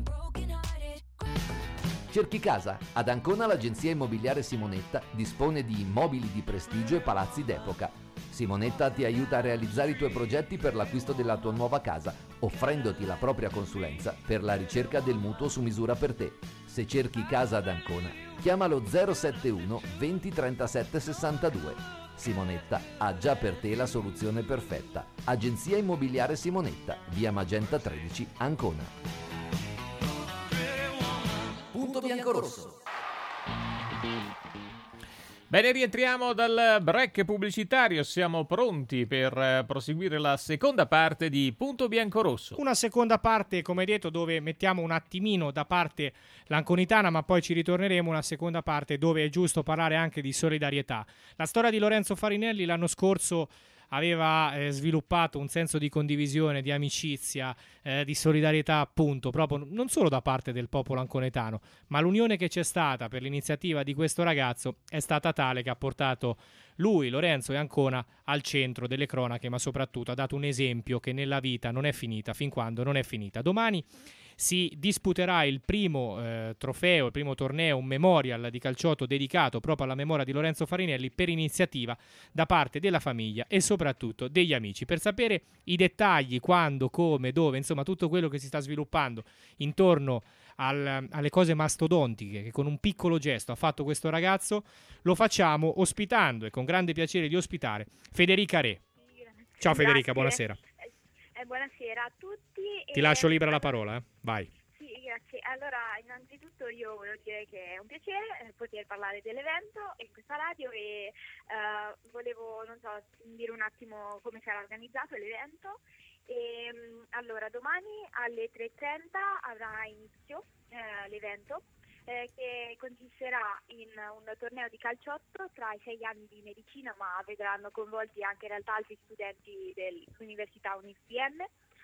Cerchi casa? Ad Ancona l'agenzia immobiliare Simonetta dispone di immobili di prestigio e palazzi d'epoca. Simonetta ti aiuta a realizzare i tuoi progetti per l'acquisto della tua nuova casa, offrendoti la propria consulenza per la ricerca del mutuo su misura per te. Se cerchi casa ad Ancona, chiamalo zero sette uno venti trentasette sessantadue. Simonetta ha già per te la soluzione perfetta. Agenzia immobiliare Simonetta, via Magenta tredici, Ancona. Punto biancorosso. Bene, rientriamo dal break pubblicitario, siamo pronti per eh, proseguire la seconda parte di Punto Biancorosso. Una seconda parte, come detto, dove mettiamo un attimino da parte l'anconitana, ma poi ci ritorneremo. Una seconda parte dove è giusto parlare anche di solidarietà. La storia di Lorenzo Farinelli l'anno scorso aveva eh, sviluppato un senso di condivisione, di amicizia, eh, di solidarietà, appunto, proprio non solo da parte del popolo anconetano, ma l'unione che c'è stata per l'iniziativa di questo ragazzo è stata tale che ha portato lui, Lorenzo e Ancona al centro delle cronache, ma soprattutto ha dato un esempio che nella vita non è finita fin quando non è finita. Domani si disputerà il primo eh, trofeo, il primo torneo, un memorial di calciotto dedicato proprio alla memoria di Lorenzo Farinelli per iniziativa da parte della famiglia e soprattutto degli amici. Per sapere i dettagli, quando, come, dove, insomma tutto quello che si sta sviluppando intorno al, alle cose mastodontiche che con un piccolo gesto ha fatto questo ragazzo, lo facciamo ospitando e con grande piacere di ospitare Federica Re. Ciao Federica, Grazie. buonasera. Eh, buonasera a tutti. Ti e... lascio libera la parola, eh? Vai. Sì, grazie. Allora, innanzitutto io volevo dire che è un piacere eh, poter parlare dell'evento in questa radio e eh, volevo, non so, dire un attimo come sarà organizzato l'evento. E, allora, domani alle tre e trenta avrà inizio eh, l'evento. Eh, che consisterà in un torneo di calciotto tra i sei anni di medicina, ma vedranno coinvolti anche in realtà altri studenti dell'Università U N I F M.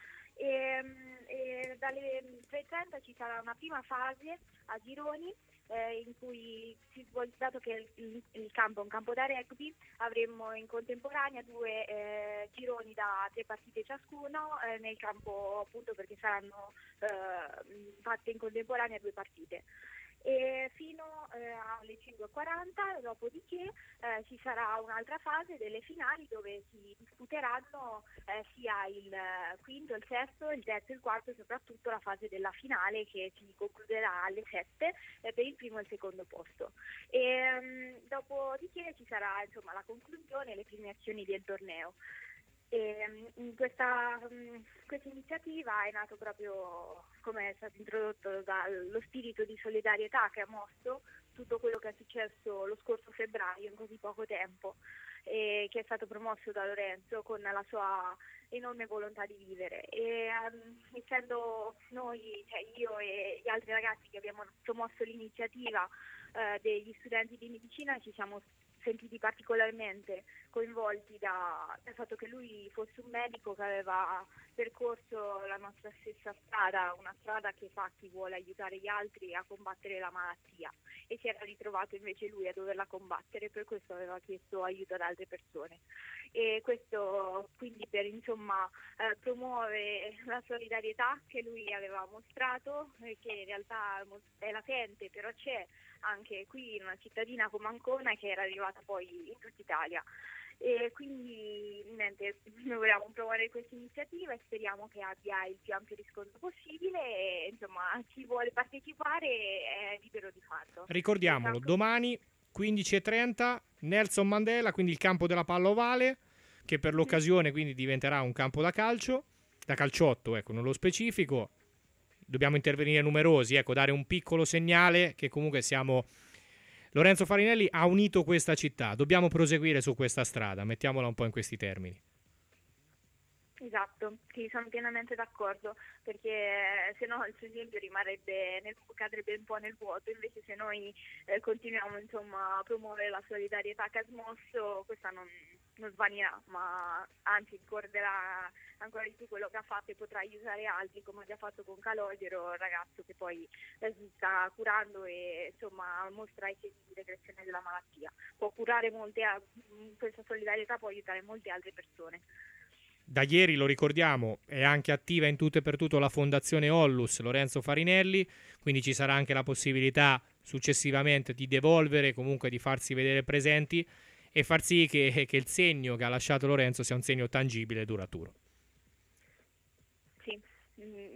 E, e dalle tre e trenta ci sarà una prima fase a gironi eh, in cui, si svolge, dato che il, il campo è un campo da rugby, avremo in contemporanea due eh, gironi da tre partite ciascuno eh, nel campo, appunto perché saranno eh, fatte in contemporanea due partite. E fino eh, alle cinque e quaranta, dopodiché eh, ci sarà un'altra fase delle finali dove si disputeranno eh, sia il quinto, il sesto, il terzo e il quarto e soprattutto la fase della finale che si concluderà alle sette eh, per il primo e il secondo posto. E, um, dopodiché ci sarà insomma la conclusione e le premiazioni del torneo. E in questa, questa iniziativa è nato proprio, come è stato introdotto, dallo spirito di solidarietà che ha mosso tutto quello che è successo lo scorso febbraio in così poco tempo e che è stato promosso da Lorenzo con la sua enorme volontà di vivere. E um, essendo noi, cioè io e gli altri ragazzi che abbiamo promosso l'iniziativa uh, degli studenti di medicina, ci siamo sentiti particolarmente coinvolti da, dal fatto che lui fosse un medico che aveva percorso la nostra stessa strada, una strada che fa chi vuole aiutare gli altri a combattere la malattia, e si era ritrovato invece lui a doverla combattere, per questo aveva chiesto aiuto ad altre persone. E questo quindi per insomma eh, promuovere la solidarietà che lui aveva mostrato e che in realtà è latente, però c'è anche qui in una cittadina come Ancona che era arrivata poi in tutta Italia. E quindi niente, noi vogliamo promuovere questa iniziativa e speriamo che abbia il più ampio riscontro possibile e insomma chi vuole partecipare è libero di farlo. Ricordiamolo, domani quindici e trenta Nelson Mandela, quindi il campo della palla ovale, che per l'occasione quindi diventerà un campo da calcio, da calciotto, ecco, nello specifico. Dobbiamo intervenire numerosi, ecco, dare un piccolo segnale che comunque siamo... Lorenzo Farinelli ha unito questa città, dobbiamo proseguire su questa strada, mettiamola un po' in questi termini. Esatto, sì, sono pienamente d'accordo, perché se no il suo esempio rimarrebbe nel, cadrebbe un po' nel vuoto, invece se noi eh, continuiamo insomma a promuovere la solidarietà che ha smosso, questa non, non svanirà, ma anzi ricorderà ancora di più quello che ha fatto e potrà aiutare altri, come ha già fatto con Calogero, il ragazzo che poi eh, si sta curando e insomma mostra i segni di regressione della malattia. Può curare molte, questa solidarietà può aiutare molte altre persone. Da ieri, lo ricordiamo, è anche attiva in tutto e per tutto la Fondazione Ollus Lorenzo Farinelli, quindi ci sarà anche la possibilità successivamente di devolvere, comunque di farsi vedere presenti e far sì che, che il segno che ha lasciato Lorenzo sia un segno tangibile e duraturo. Sì, mm,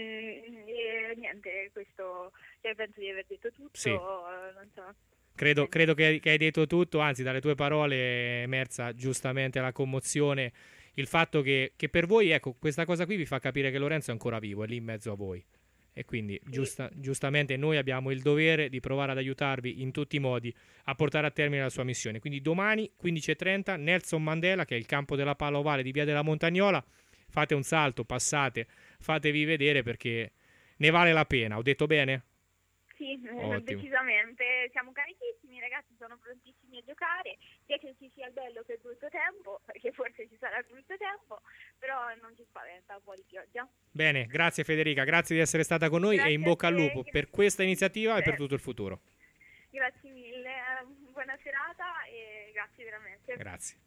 e niente, questo cioè, penso di aver detto tutto, Sì. non so. Credo, credo che, che hai detto tutto, anzi dalle tue parole è emersa giustamente la commozione, il fatto che, che per voi, ecco, questa cosa qui vi fa capire che Lorenzo è ancora vivo, è lì in mezzo a voi. E quindi Sì. giusta, giustamente noi abbiamo il dovere di provare ad aiutarvi in tutti i modi a portare a termine la sua missione. Quindi domani quindici e trenta Nelson Mandela, che è il campo della palla ovale di Via della Montagnola, fate un salto, passate, fatevi vedere perché ne vale la pena. Ho detto bene? Sì, Ottimo. decisamente, siamo carichissimi, i ragazzi sono prontissimi a giocare, sia che ci sia il bello che il brutto tempo, perché forse ci sarà il brutto tempo, però non ci spaventa un po' di pioggia. Bene, grazie Federica, grazie di essere stata con noi Grazie e in bocca a al te, lupo grazie. per questa iniziativa e per tutto il futuro. Grazie mille, buona serata e grazie veramente. Grazie.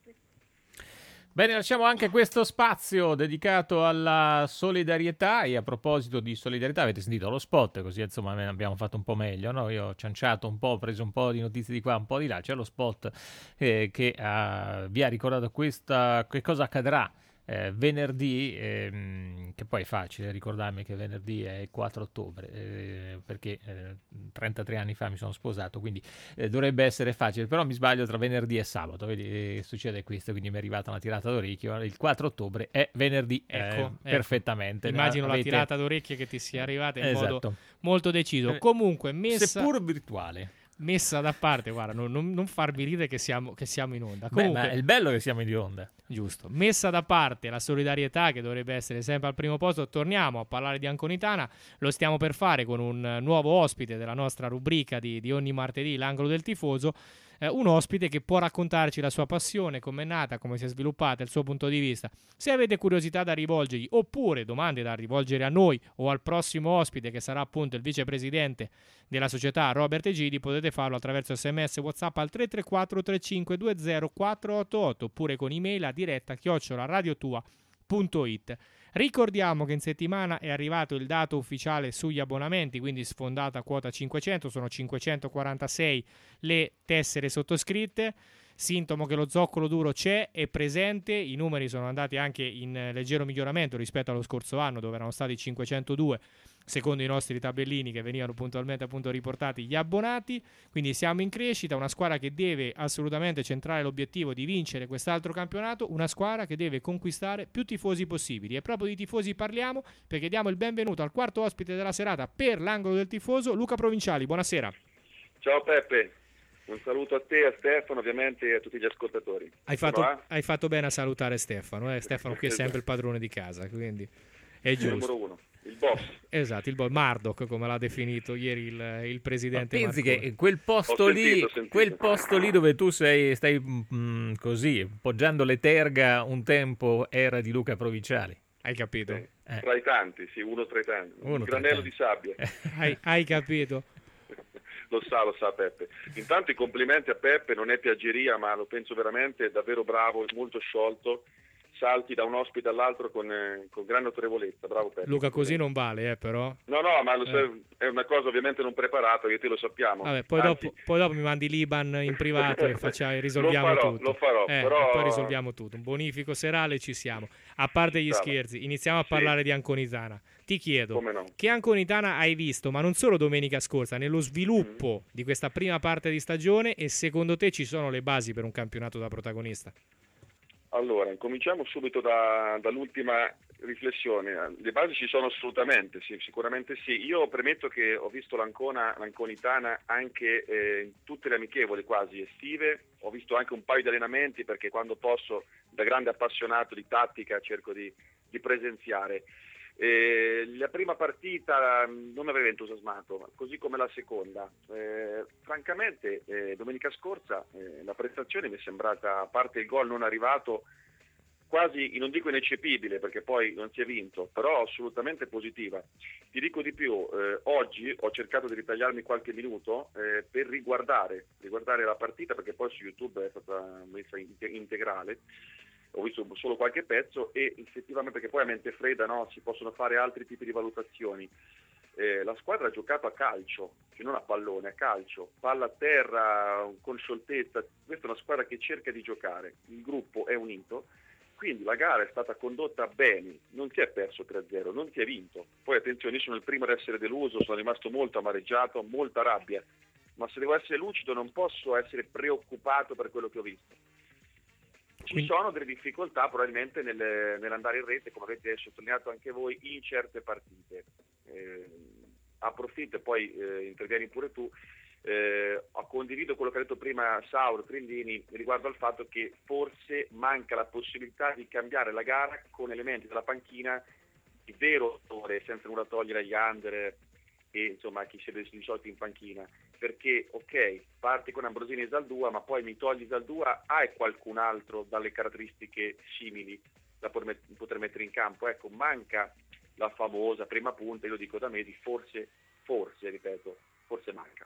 Bene, lasciamo anche questo spazio dedicato alla solidarietà e a proposito di solidarietà avete sentito lo spot, così insomma ne abbiamo fatto un po' meglio, no? Io ho cianciato un po', ho preso un po' di notizie di qua, un po' di là, c'è lo spot eh, che uh, vi ha ricordato questa, che cosa accadrà eh, venerdì, ehm, che poi è facile ricordarmi che venerdì è il quattro ottobre, eh, perché eh, trentatré anni fa mi sono sposato, quindi eh, dovrebbe essere facile, però mi sbaglio tra venerdì e sabato, vedi, eh, succede questo, quindi mi è arrivata una tirata d'orecchio, il quattro ottobre è venerdì, Ecco, eh, ecco. perfettamente. Immagino Avete... la tirata d'orecchie che ti sia arrivata in Esatto. modo molto deciso. Eh, Comunque, messa... seppur virtuale. Messa da parte, guarda, non, non, non farmi ridere che siamo, che siamo in onda. Beh, Comunque, ma è il bello che siamo in onda. Giusto. Messa da parte la solidarietà che dovrebbe essere sempre al primo posto, torniamo a parlare di Anconitana. Lo stiamo per fare con un nuovo ospite della nostra rubrica di, di ogni martedì, l'angolo del tifoso. Eh, un ospite che può raccontarci la sua passione, come è nata, come si è sviluppata, il suo punto di vista. Se avete curiosità da rivolgergli oppure domande da rivolgere a noi o al prossimo ospite che sarà appunto il vicepresidente della società Robert Egidi, potete farlo attraverso sms WhatsApp al tre tre quattro tre cinque due zero quattro otto otto oppure con email a diretta chiocciola radiotua punto it. Ricordiamo che in settimana è arrivato il dato ufficiale sugli abbonamenti, quindi sfondata quota cinquecento, sono cinquecentoquarantasei le tessere sottoscritte, sintomo che lo zoccolo duro c'è, è presente, i numeri sono andati anche in leggero miglioramento rispetto allo scorso anno dove erano stati cinquecentodue secondo i nostri tabellini che venivano puntualmente appunto riportati gli abbonati, quindi siamo in crescita, una squadra che deve assolutamente centrare l'obiettivo di vincere quest'altro campionato, una squadra che deve conquistare più tifosi possibili e proprio di tifosi parliamo perché diamo il benvenuto al quarto ospite della serata per l'angolo del tifoso, Luca Provinciali, buonasera. Ciao Peppe, un saluto a te, a Stefano ovviamente e a tutti gli ascoltatori. Hai fatto, hai fatto bene a salutare Stefano, eh? Stefano qui è sempre il padrone di casa, quindi è giusto. Numero uno. Il boss. Esatto, il boss Murdoch, come l'ha definito ieri il, il presidente. Ma pensi Marconi. che quel posto Ho lì, sentito, ho sentito. quel posto lì dove tu sei, stai mm, così poggiando le terga un tempo era di Luca Provinciali. Hai capito? Sì. Eh. Tra i tanti, sì, uno tra i tanti. Uno un tra i granello tanti. di sabbia. Hai, hai capito? Lo sa, lo sa Peppe. Intanto i complimenti a Peppe, non è piaggeria, ma lo penso veramente, è davvero bravo, molto sciolto, salti da un ospite all'altro con, eh, con grande autorevolezza. Bravo Peppe. Luca, così non vale, eh, però. No, no, ma lo Eh. sai, è una cosa ovviamente non preparata, io e te lo sappiamo. Vabbè, poi, Anzi, dopo, poi dopo mi mandi l'Iban in privato e facciamo, e risolviamo lo farò, tutto. Lo farò, Eh, però... e poi risolviamo tutto. Un bonifico serale ci siamo. A parte gli Brava. scherzi, iniziamo a Sì. parlare di Anconitana. Ti chiedo, Come no? che Anconitana hai visto, ma non solo domenica scorsa, nello sviluppo Mm. di questa prima parte di stagione, e secondo te ci sono le basi per un campionato da protagonista? Allora, cominciamo subito da- dall'ultima riflessione. Le basi ci sono assolutamente, sì, sicuramente sì. Io premetto che ho visto l'Ancona, l'Anconitana anche eh, in tutte le amichevoli quasi estive, ho visto anche un paio di allenamenti perché quando posso, da grande appassionato di tattica, cerco di, di presenziare. Eh, la prima partita mh, non mi aveva entusiasmato, così come la seconda. Eh, francamente, eh, domenica scorsa eh, la prestazione mi è sembrata, a parte il gol non arrivato, quasi, non dico ineccepibile perché poi non si è vinto, però assolutamente positiva. Ti dico di più, eh, oggi ho cercato di ritagliarmi qualche minuto eh, per riguardare, riguardare la partita, perché poi su YouTube è stata messa in- integrale. Ho visto solo qualche pezzo e effettivamente, perché poi a mente fredda, no, si possono fare altri tipi di valutazioni. Eh, la squadra ha giocato a calcio, cioè non a pallone, a calcio, palla a terra, con scioltezza. Questa è una squadra che cerca di giocare, il gruppo è unito, quindi la gara è stata condotta bene, non si è perso tre a zero, non si è vinto. Poi attenzione, io sono il primo ad essere deluso, sono rimasto molto amareggiato, molta rabbia, ma se devo essere lucido non posso essere preoccupato per quello che ho visto. Ci Quindi- sono delle difficoltà probabilmente nel- nell'andare in rete, come avete sottolineato anche voi, in certe partite. Eh, approfitto e poi eh, intervieni pure tu. Eh, ho condiviso quello che ha detto prima Sauro Trindini riguardo al fatto che forse manca la possibilità di cambiare la gara con elementi della panchina di vero autore, senza nulla togliere agli under e insomma a chi siede di solito in panchina, perché ok, parti con Ambrosini e Zaldua, ma poi mi togli Zaldua, hai qualcun altro dalle caratteristiche simili da poter poter mettere in campo? Ecco, manca la famosa prima punta, io lo dico da me, di forse, forse, ripeto, forse manca.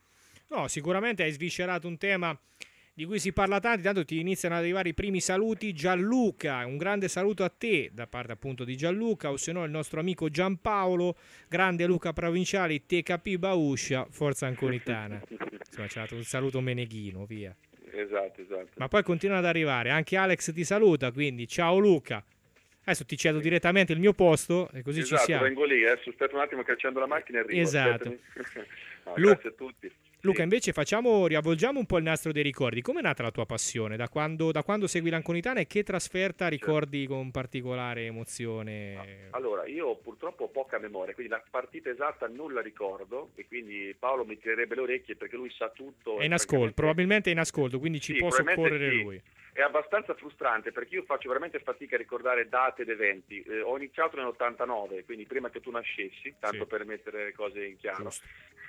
No, sicuramente hai sviscerato un tema di cui si parla tanto, intanto ti iniziano ad arrivare i primi saluti. Gianluca, un grande saluto a te da parte appunto di Gianluca, o se no il nostro amico Giampaolo, grande Luca Provinciali, te capì Bauscia, forza Anconitana. Insomma c'è stato un saluto meneghino, via. Esatto, esatto. Ma poi continuano ad arrivare, anche Alex ti saluta, quindi ciao Luca. Adesso ti cedo direttamente il mio posto e così esatto, ci siamo. vengo lì, eh. aspetta un attimo che accendo la macchina e arrivo. Esatto. Aspettami. No, Lu- grazie a tutti. Luca, invece facciamo, riavvolgiamo un po' il nastro dei ricordi. Com'è nata la tua passione? Da quando, da quando segui l'Anconitana e che trasferta ricordi con particolare emozione? Allora, io purtroppo ho poca memoria, quindi la partita esatta non la ricordo e quindi Paolo mi tirerebbe le orecchie perché lui sa tutto. È in e ascolto, francamente- probabilmente è in ascolto, quindi ci Sì, può probabilmente soccorrere sì. lui. È abbastanza frustrante perché io faccio veramente fatica a ricordare date ed eventi. Eh, ho iniziato nell'ottantanove, quindi prima che tu nascessi, tanto Sì. per mettere le cose in chiaro. Giusto.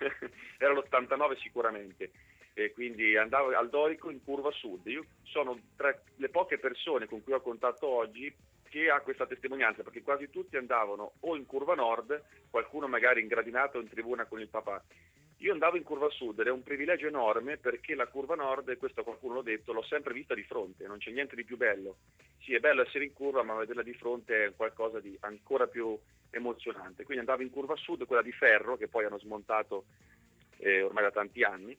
Era l'ottantanove sicuramente. E quindi andavo al Dorico in curva sud. Io sono tra le poche persone con cui ho contatto oggi che ha questa testimonianza, perché quasi tutti andavano o in curva nord, qualcuno magari in gradinata o in tribuna con il papà. Io andavo in curva sud ed è un privilegio enorme perché la curva nord, e questo qualcuno l'ha detto, l'ho sempre vista di fronte, non c'è niente di più bello. Sì, è bello essere in curva, ma vederla di fronte è qualcosa di ancora più emozionante. Quindi andavo in curva sud, quella di ferro, che poi hanno smontato eh, ormai da tanti anni,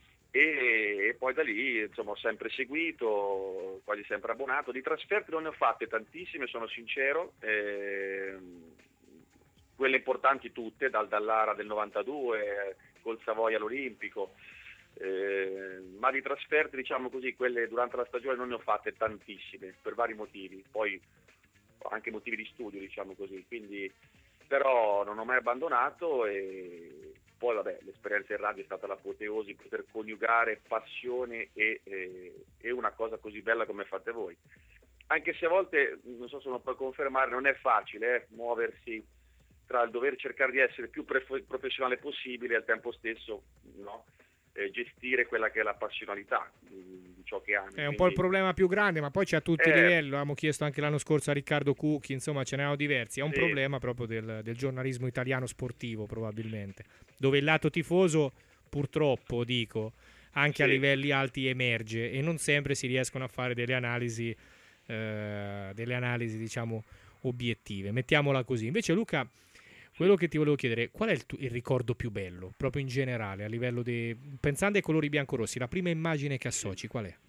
e, e poi da lì insomma ho sempre seguito, quasi sempre abbonato. Di trasferte non ne ho fatte tantissime, sono sincero, ehm, quelle importanti tutte, dal Dallara del novantadue, col Savoia all'Olimpico, eh, ma di trasferte, diciamo così, quelle durante la stagione non ne ho fatte tantissime, per vari motivi, poi anche motivi di studio, diciamo così, quindi però non ho mai abbandonato e poi vabbè, l'esperienza in radio è stata l'apoteosi, poter coniugare passione e, e, e una cosa così bella come fate voi. Anche se a volte, non so se lo puoi confermare, non è facile eh, muoversi tra il dover cercare di essere più pre- professionale possibile e al tempo stesso no, eh, gestire quella che è la passionalità di, di ciò che ami. È un po' il problema più grande, ma poi c'è a tutti i Eh. livelli. L'abbiamo chiesto anche l'anno scorso a Riccardo Cucchi, insomma ce ne erano diversi. È un Sì. problema proprio del, del giornalismo italiano sportivo, probabilmente, dove il lato tifoso, purtroppo dico, anche a Sì. livelli alti emerge e non sempre si riescono a fare delle analisi eh, delle analisi, diciamo, obiettive, mettiamola così. Invece Luca, quello che ti volevo chiedere, qual è il, tu- il ricordo più bello, proprio in generale, a livello di, pensando ai colori biancorossi, la prima immagine che associ, qual è?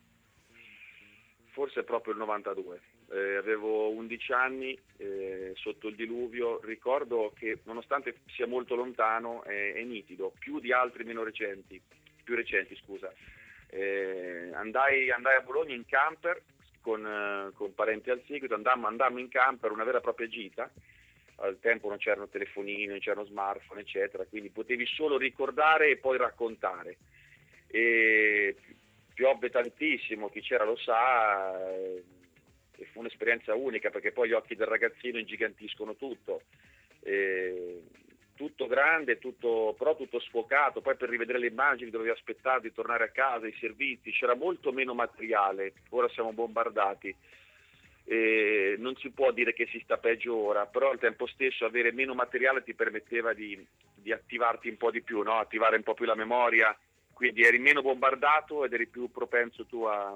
Forse proprio il novantadue. Eh, avevo undici anni, eh, sotto il diluvio. Ricordo che nonostante sia molto lontano è, è nitido, più di altri meno recenti, più recenti scusa. Eh, andai, andai a Bologna in camper con, eh, con parenti al seguito, andammo, andammo in camper, una vera e propria gita. Al tempo non c'erano telefonini, non c'erano smartphone, eccetera, quindi potevi solo ricordare e poi raccontare. E piovve tantissimo, chi c'era lo sa, eh, e fu un'esperienza unica, perché poi gli occhi del ragazzino ingigantiscono tutto. E tutto grande, tutto, però tutto sfocato. Poi per rivedere le immagini dovevi aspettare di tornare a casa, i servizi, c'era molto meno materiale. Ora siamo bombardati. E non si può dire che si sta peggio ora, però al tempo stesso avere meno materiale ti permetteva di, di attivarti un po' di più, no? Attivare un po' più la memoria, quindi eri meno bombardato ed eri più propenso tu a,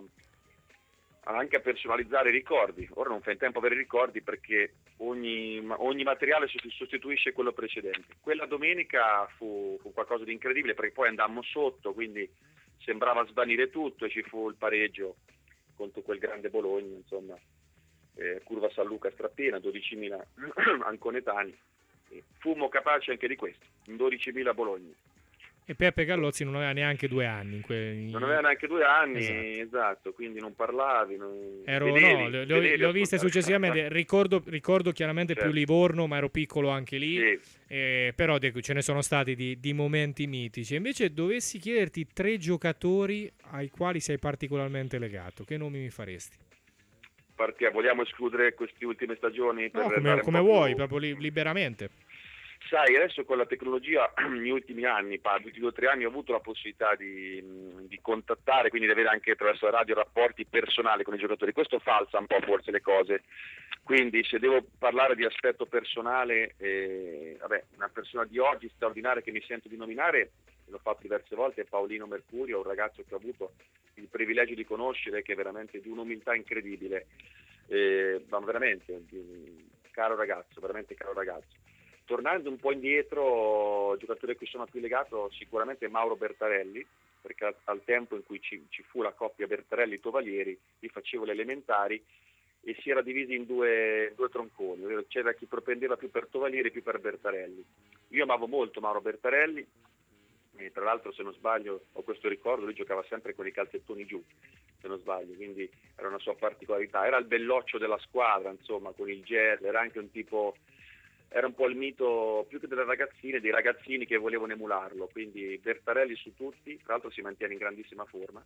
a anche a personalizzare i ricordi. Ora non fai in tempo a avere ricordi perché ogni, ogni materiale sostituisce quello precedente. Quella domenica fu, fu qualcosa di incredibile, perché poi andammo sotto, quindi sembrava svanire tutto e ci fu il pareggio contro quel grande Bologna, insomma. Eh, curva San Luca strapiena, dodicimila anconetani, e fummo capaci anche di questo, dodicimila Bologna. E Peppe Gallozzi non aveva neanche due anni in que... non aveva neanche due anni, esatto, esatto, quindi non parlavi, non... ero, vedevi, no, le, le, le ho viste successivamente, ricordo, ricordo chiaramente certo. Più Livorno, ma ero piccolo anche lì, sì. eh, però ecco, ce ne sono stati di, di momenti mitici. Invece dovessi chiederti tre giocatori ai quali sei particolarmente legato, che nomi mi faresti? Partiamo. Vogliamo escludere queste ultime stagioni? Per no, come, come vuoi, più... proprio li, liberamente. Sai, adesso con la tecnologia, negli ultimi anni, parlo di due o tre anni, ho avuto la possibilità di, di contattare, quindi di avere anche attraverso la radio rapporti personali con i giocatori. Questo falsa un po' forse le cose. Quindi se devo parlare di aspetto personale, eh, vabbè, una persona di oggi straordinaria che mi sento di nominare, l'ho fatto diverse volte, è Paolino Mercurio, un ragazzo che ho avuto il privilegio di conoscere, che è veramente di un'umiltà incredibile, eh, ma veramente caro ragazzo, veramente caro ragazzo. Tornando un po' indietro, il giocatore a cui sono più legato sicuramente è Mauro Bertarelli, perché al tempo in cui ci, ci fu la coppia Bertarelli-Tovalieri, li facevo le elementari e si era divisi in due, due tronconi, c'era chi propendeva più per Tovalieri e più per Bertarelli. Io amavo molto Mauro Bertarelli, e tra l'altro se non sbaglio ho questo ricordo, lui giocava sempre con i calzettoni giù, se non sbaglio, quindi era una sua particolarità, era il belloccio della squadra, insomma, con il gel, era anche un tipo, era un po' il mito più che delle ragazzine, dei ragazzini che volevano emularlo, quindi Bertarelli su tutti, tra l'altro si mantiene in grandissima forma.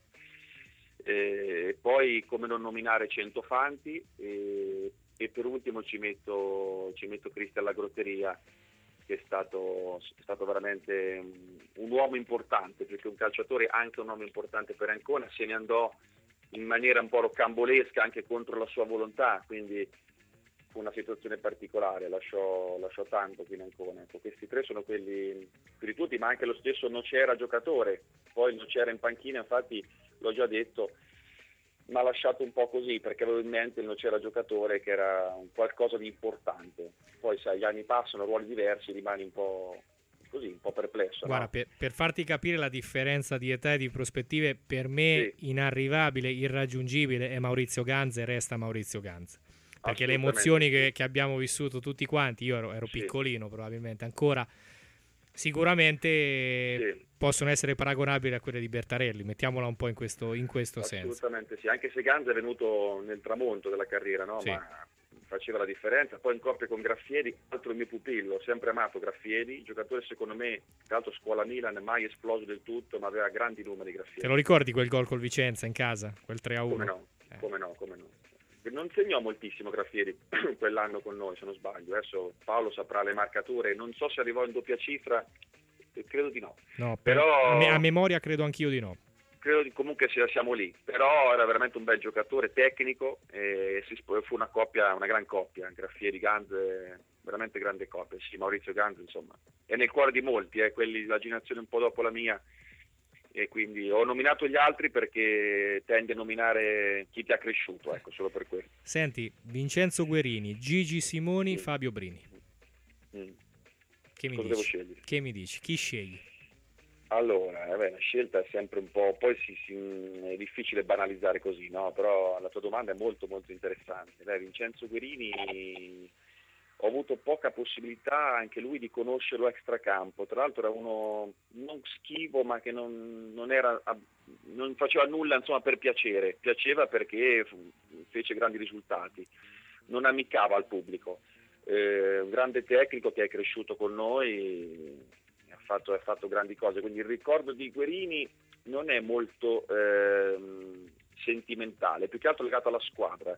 E poi come non nominare Centofanti, e, e per ultimo ci metto, ci metto Cristian Lagrotteria, che è stato, è stato veramente un uomo importante, perché un calciatore, anche un uomo importante per Ancona, se ne andò in maniera un po' roccambolesca anche contro la sua volontà, quindi fu una situazione particolare, lasciò, lasciò tanto qui in Ancona. Ecco, questi tre sono quelli più di tutti, ma anche lo stesso Nocera giocatore, poi Nocera in panchina, infatti l'ho già detto, mi ha lasciato un po' così, perché avevo in mente il Nocera giocatore che era un qualcosa di importante. Poi sai, gli anni passano, ruoli diversi, rimani un po' così, un po' perplesso. Guarda, no? per, per farti capire la differenza di età e di prospettive, per me sì. Inarrivabile, irraggiungibile è Maurizio Ganz e resta Maurizio Ganz. Perché le emozioni che, che abbiamo vissuto tutti quanti, io ero, ero sì. piccolino probabilmente ancora, sicuramente sì. possono essere paragonabili a quelle di Bertarelli, mettiamola un po' in questo, in questo senso. Assolutamente sì, anche se Ganz è venuto nel tramonto della carriera, no? Sì. Ma faceva la differenza, poi in coppia con Graffieri, altro mio pupillo, ho sempre amato Graffieri, giocatore secondo me, tra l'altro scuola Milan, mai esploso del tutto, ma aveva grandi numeri Graffieri. Te lo ricordi quel gol col Vicenza in casa, quel tre a uno? Come no, eh. come no, come no. Non segnò moltissimo Graffieri quell'anno con noi, se non sbaglio. Adesso Paolo saprà le marcature, non so se arrivò in doppia cifra, credo di no. No, però a, me- a memoria credo anch'io di no. Credo di, comunque siamo lì, però era veramente un bel giocatore, tecnico, e si, fu una coppia, una gran coppia, Graffieri Ganz, veramente grande coppia. Sì, Maurizio Ganz, insomma, è nel cuore di molti, eh, quelli la generazione un po' dopo la mia, e quindi ho nominato gli altri perché tendi a nominare chi ti ha cresciuto, ecco, solo per questo. Senti, Vincenzo Guerini, Gigi Simoni, sì. Fabio Brini. Mm. Che mi Cosa dici? devo scegliere? Che mi dici? Chi scegli? Allora, vabbè, la scelta è sempre un po', poi si, si, è difficile banalizzare così, no? Però la tua domanda è molto molto interessante. Beh, Vincenzo Guerini, ho avuto poca possibilità anche lui di conoscerlo extracampo, tra l'altro era uno non schivo ma che non, non, era, non faceva nulla insomma per piacere, piaceva perché fece grandi risultati, non ammiccava al pubblico, eh, un grande tecnico che è cresciuto con noi, ha fatto, ha fatto grandi cose, quindi il ricordo di Guerini non è molto eh, sentimentale, più che altro legato alla squadra.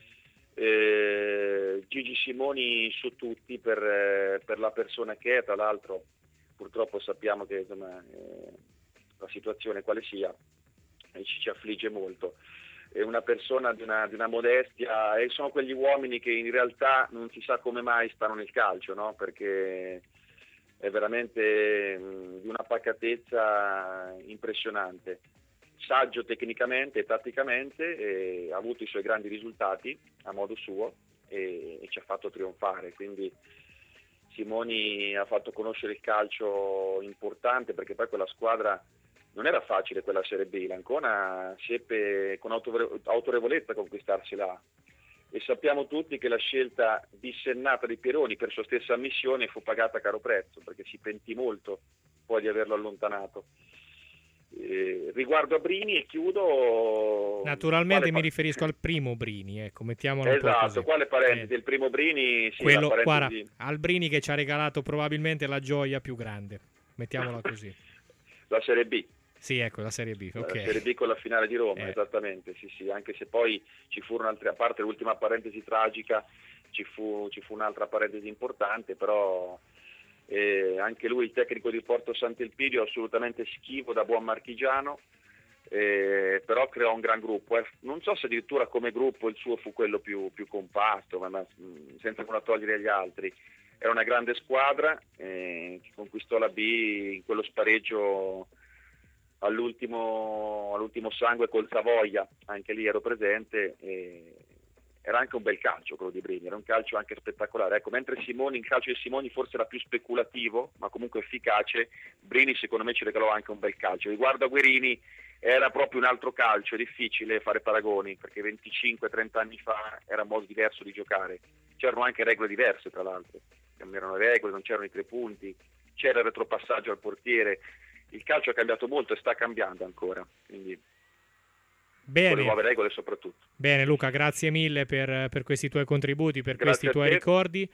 Eh, Gigi Simoni su tutti per, eh, per la persona che è, tra l'altro purtroppo sappiamo che insomma, eh, la situazione quale sia e ci, ci affligge molto, è una persona di una, di una modestia e sono quegli uomini che in realtà non si sa come mai stanno nel calcio, no? Perché è veramente mh, di una pacatezza impressionante, saggio tecnicamente e tatticamente, e ha avuto i suoi grandi risultati a modo suo e, e ci ha fatto trionfare, quindi Simoni ha fatto conoscere il calcio importante, perché poi quella squadra non era facile, quella Serie B, l'Ancona seppe con autorevolezza conquistarsela e sappiamo tutti che la scelta dissennata di Pieroni per sua stessa ammissione fu pagata a caro prezzo, perché si pentì molto poi di averlo allontanato. Eh, riguardo a Brini, e chiudo, naturalmente mi pa- riferisco al primo Brini, ecco, mettiamolo esatto, un po' così. Quale parentesi? Eh. Del primo Brini, sì, quello, la guarda, di... al Brini che ci ha regalato probabilmente la gioia più grande, mettiamola così. La Serie B. Sì, ecco, la Serie B, ok. La Serie B con la finale di Roma, eh. esattamente, sì, sì, anche se poi ci furono altre, a parte l'ultima parentesi tragica, ci fu, ci fu un'altra parentesi importante, però eh, anche lui, il tecnico di Porto Sant'Elpidio, assolutamente schivo da buon marchigiano, eh, però creò un gran gruppo. Eh. Non so se addirittura come gruppo il suo fu quello più, più compatto, ma, ma senza nulla togliere agli altri. Era una grande squadra eh, che conquistò la B in quello spareggio all'ultimo, all'ultimo sangue col Savoia, anche lì ero presente, e era anche un bel calcio quello di Brini, era un calcio anche spettacolare. Ecco, mentre Simoni, il calcio di Simoni forse era più speculativo ma comunque efficace, Brini secondo me ci regalò anche un bel calcio. Riguardo a Guerini era proprio un altro calcio, è difficile fare paragoni perché venticinque trenta anni fa era un modo diverso di giocare, c'erano anche regole diverse, tra l'altro non erano regole, non c'erano i tre punti, c'era il retropassaggio al portiere. Il calcio è cambiato molto e sta cambiando ancora, quindi bene. Con le nuove regole soprattutto. Bene Luca, grazie mille per, per questi tuoi contributi, per Grazie questi tuoi ricordi,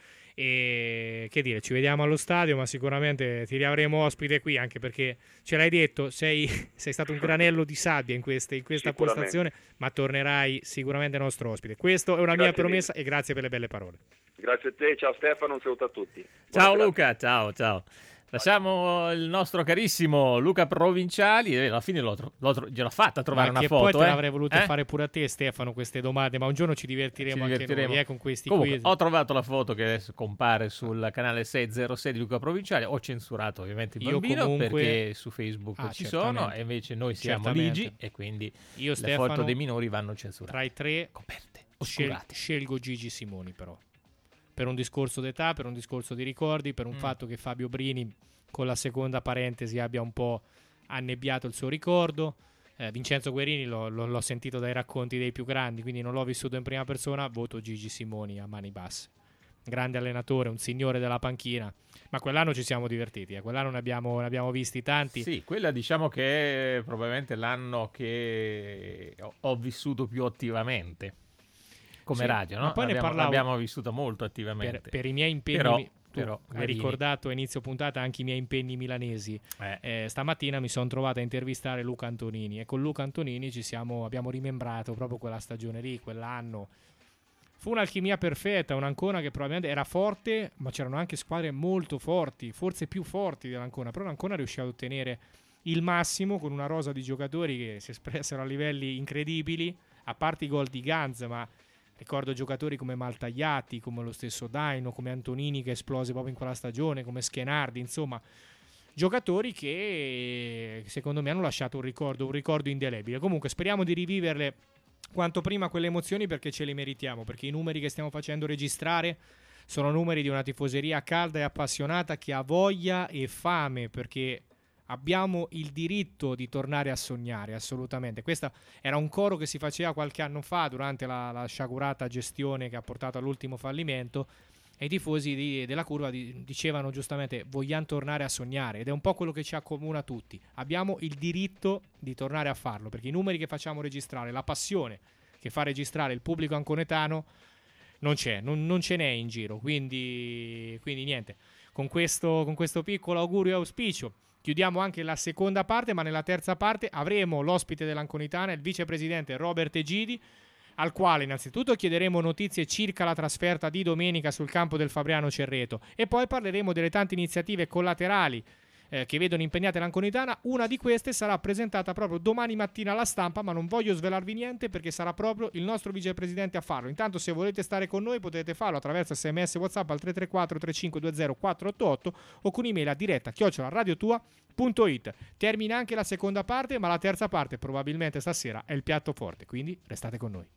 e che dire, ci vediamo allo stadio, ma sicuramente ti riavremo ospite qui, anche perché ce l'hai detto, sei, sei stato un granello di sabbia in, queste, in questa postazione, ma tornerai sicuramente nostro ospite. Questa è una Grazie mia promessa mille. E grazie per le belle parole. Grazie a te, ciao Stefano, un saluto a tutti. Ciao Buona Luca, ciao ciao. Lasciamo il nostro carissimo Luca Provinciali, e alla fine l'ho, tro- l'ho tro- gliel'ho fatta trovare ma una che foto. Poi te eh? l'avrei voluto eh? fare pure a te Stefano queste domande, ma un giorno ci divertiremo, Ci divertiremo. anche noi eh, con questi Comunque, quiz. ho trovato la foto che adesso compare sul canale seicentosei di Luca Provinciali, ho censurato ovviamente il Io bambino comunque... perché su Facebook ah, ci certamente. sono, e invece noi siamo Certamente. ligi e quindi Io, le Stefano, foto dei minori vanno censurate. Tra i tre coperte, scel- oscurate. scelgo Gigi Simoni, però per un discorso d'età, per un discorso di ricordi, per un Mm. fatto che Fabio Brini con la seconda parentesi abbia un po' annebbiato il suo ricordo. eh, Vincenzo Guerini l'ho, l'ho, l'ho sentito dai racconti dei più grandi, quindi non l'ho vissuto in prima persona, voto Gigi Simoni a mani basse. Grande allenatore, un signore della panchina, ma quell'anno ci siamo divertiti, eh. quell'anno ne abbiamo, ne abbiamo visti tanti. Sì, quella diciamo che è probabilmente l'anno che ho, ho vissuto più attivamente come Sì, radio, no? ma poi ne Abbiamo, parlavo l'abbiamo vissuto molto attivamente. per, per i miei impegni. Però, mi- tu però, hai Guerini- ricordato a inizio puntata anche i miei impegni milanesi. Eh. Eh, stamattina mi sono trovato a intervistare Luca Antonini e con Luca Antonini ci siamo, abbiamo rimembrato proprio quella stagione lì, quell'anno. Fu un'alchimia perfetta, un'Ancona che probabilmente era forte, ma c'erano anche squadre molto forti, forse più forti dell'Ancona, però l'Ancona riuscì ad ottenere il massimo con una rosa di giocatori che si espressero a livelli incredibili, a parte i gol di Ganz, ma ricordo giocatori come Maltagliati, come lo stesso Daino, come Antonini che esplose proprio in quella stagione, come Schenardi, insomma giocatori che secondo me hanno lasciato un ricordo, un ricordo indelebile. Comunque speriamo di riviverle quanto prima quelle emozioni, perché ce le meritiamo, perché i numeri che stiamo facendo registrare sono numeri di una tifoseria calda e appassionata che ha voglia e fame, perché abbiamo il diritto di tornare a sognare, assolutamente. Questo era un coro che si faceva qualche anno fa durante la, la sciagurata gestione che ha portato all'ultimo fallimento, e i tifosi di, della curva di, dicevano giustamente: vogliamo tornare a sognare, ed è un po' quello che ci accomuna tutti. Abbiamo il diritto di tornare a farlo, perché i numeri che facciamo registrare, la passione che fa registrare il pubblico anconetano non c'è, non, non ce n'è in giro. Quindi, quindi niente, con questo, con questo piccolo augurio e auspicio chiudiamo anche la seconda parte, ma nella terza parte avremo l'ospite dell'Anconitana, il vicepresidente Robert Egidi, al quale innanzitutto chiederemo notizie circa la trasferta di domenica sul campo del Fabriano Cerreto, e poi parleremo delle tante iniziative collaterali eh, che vedono impegnate l'Anconitana. Una di queste sarà presentata proprio domani mattina alla stampa, ma non voglio svelarvi niente perché sarà proprio il nostro vicepresidente a farlo. Intanto, se volete stare con noi, potete farlo attraverso sms WhatsApp al tre tre quattro tre cinque due zero quattro otto otto o con email a diretta chiocciola radiotua punto it. Termina anche la seconda parte, ma la terza parte probabilmente stasera è il piatto forte, quindi restate con noi.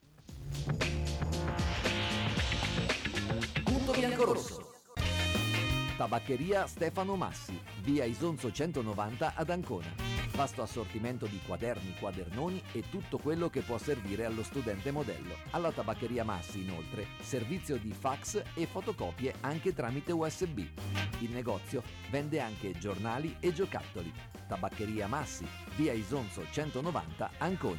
Punto bianco-rosso. Tabaccheria Stefano Massi, via Isonzo centonovanta ad Ancona. Vasto assortimento di quaderni, quadernoni e tutto quello che può servire allo studente modello. Alla Tabaccheria Massi, inoltre, servizio di fax e fotocopie anche tramite U S B. Il negozio vende anche giornali e giocattoli. Tabaccheria Massi, via Isonzo centonovanta, Ancona.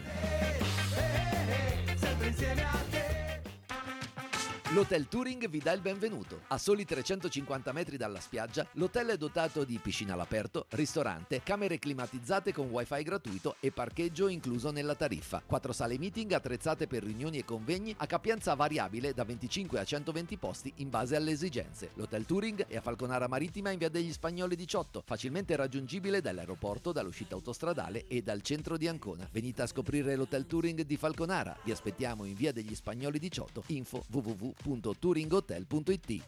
Sempre insieme a te. L'Hotel Touring vi dà il benvenuto. A soli trecentocinquanta metri dalla spiaggia, l'hotel è dotato di piscina all'aperto, ristorante, camere climatizzate con wifi gratuito e parcheggio incluso nella tariffa. Quattro sale meeting attrezzate per riunioni e convegni a capienza variabile da venticinque a centoventi posti in base alle esigenze. L'Hotel Touring è a Falconara Marittima in via degli Spagnoli diciotto, facilmente raggiungibile dall'aeroporto, dall'uscita autostradale e dal centro di Ancona. Venite a scoprire l'Hotel Touring di Falconara. Vi aspettiamo in via degli Spagnoli diciotto. Info w w w punto touringhotel punto it.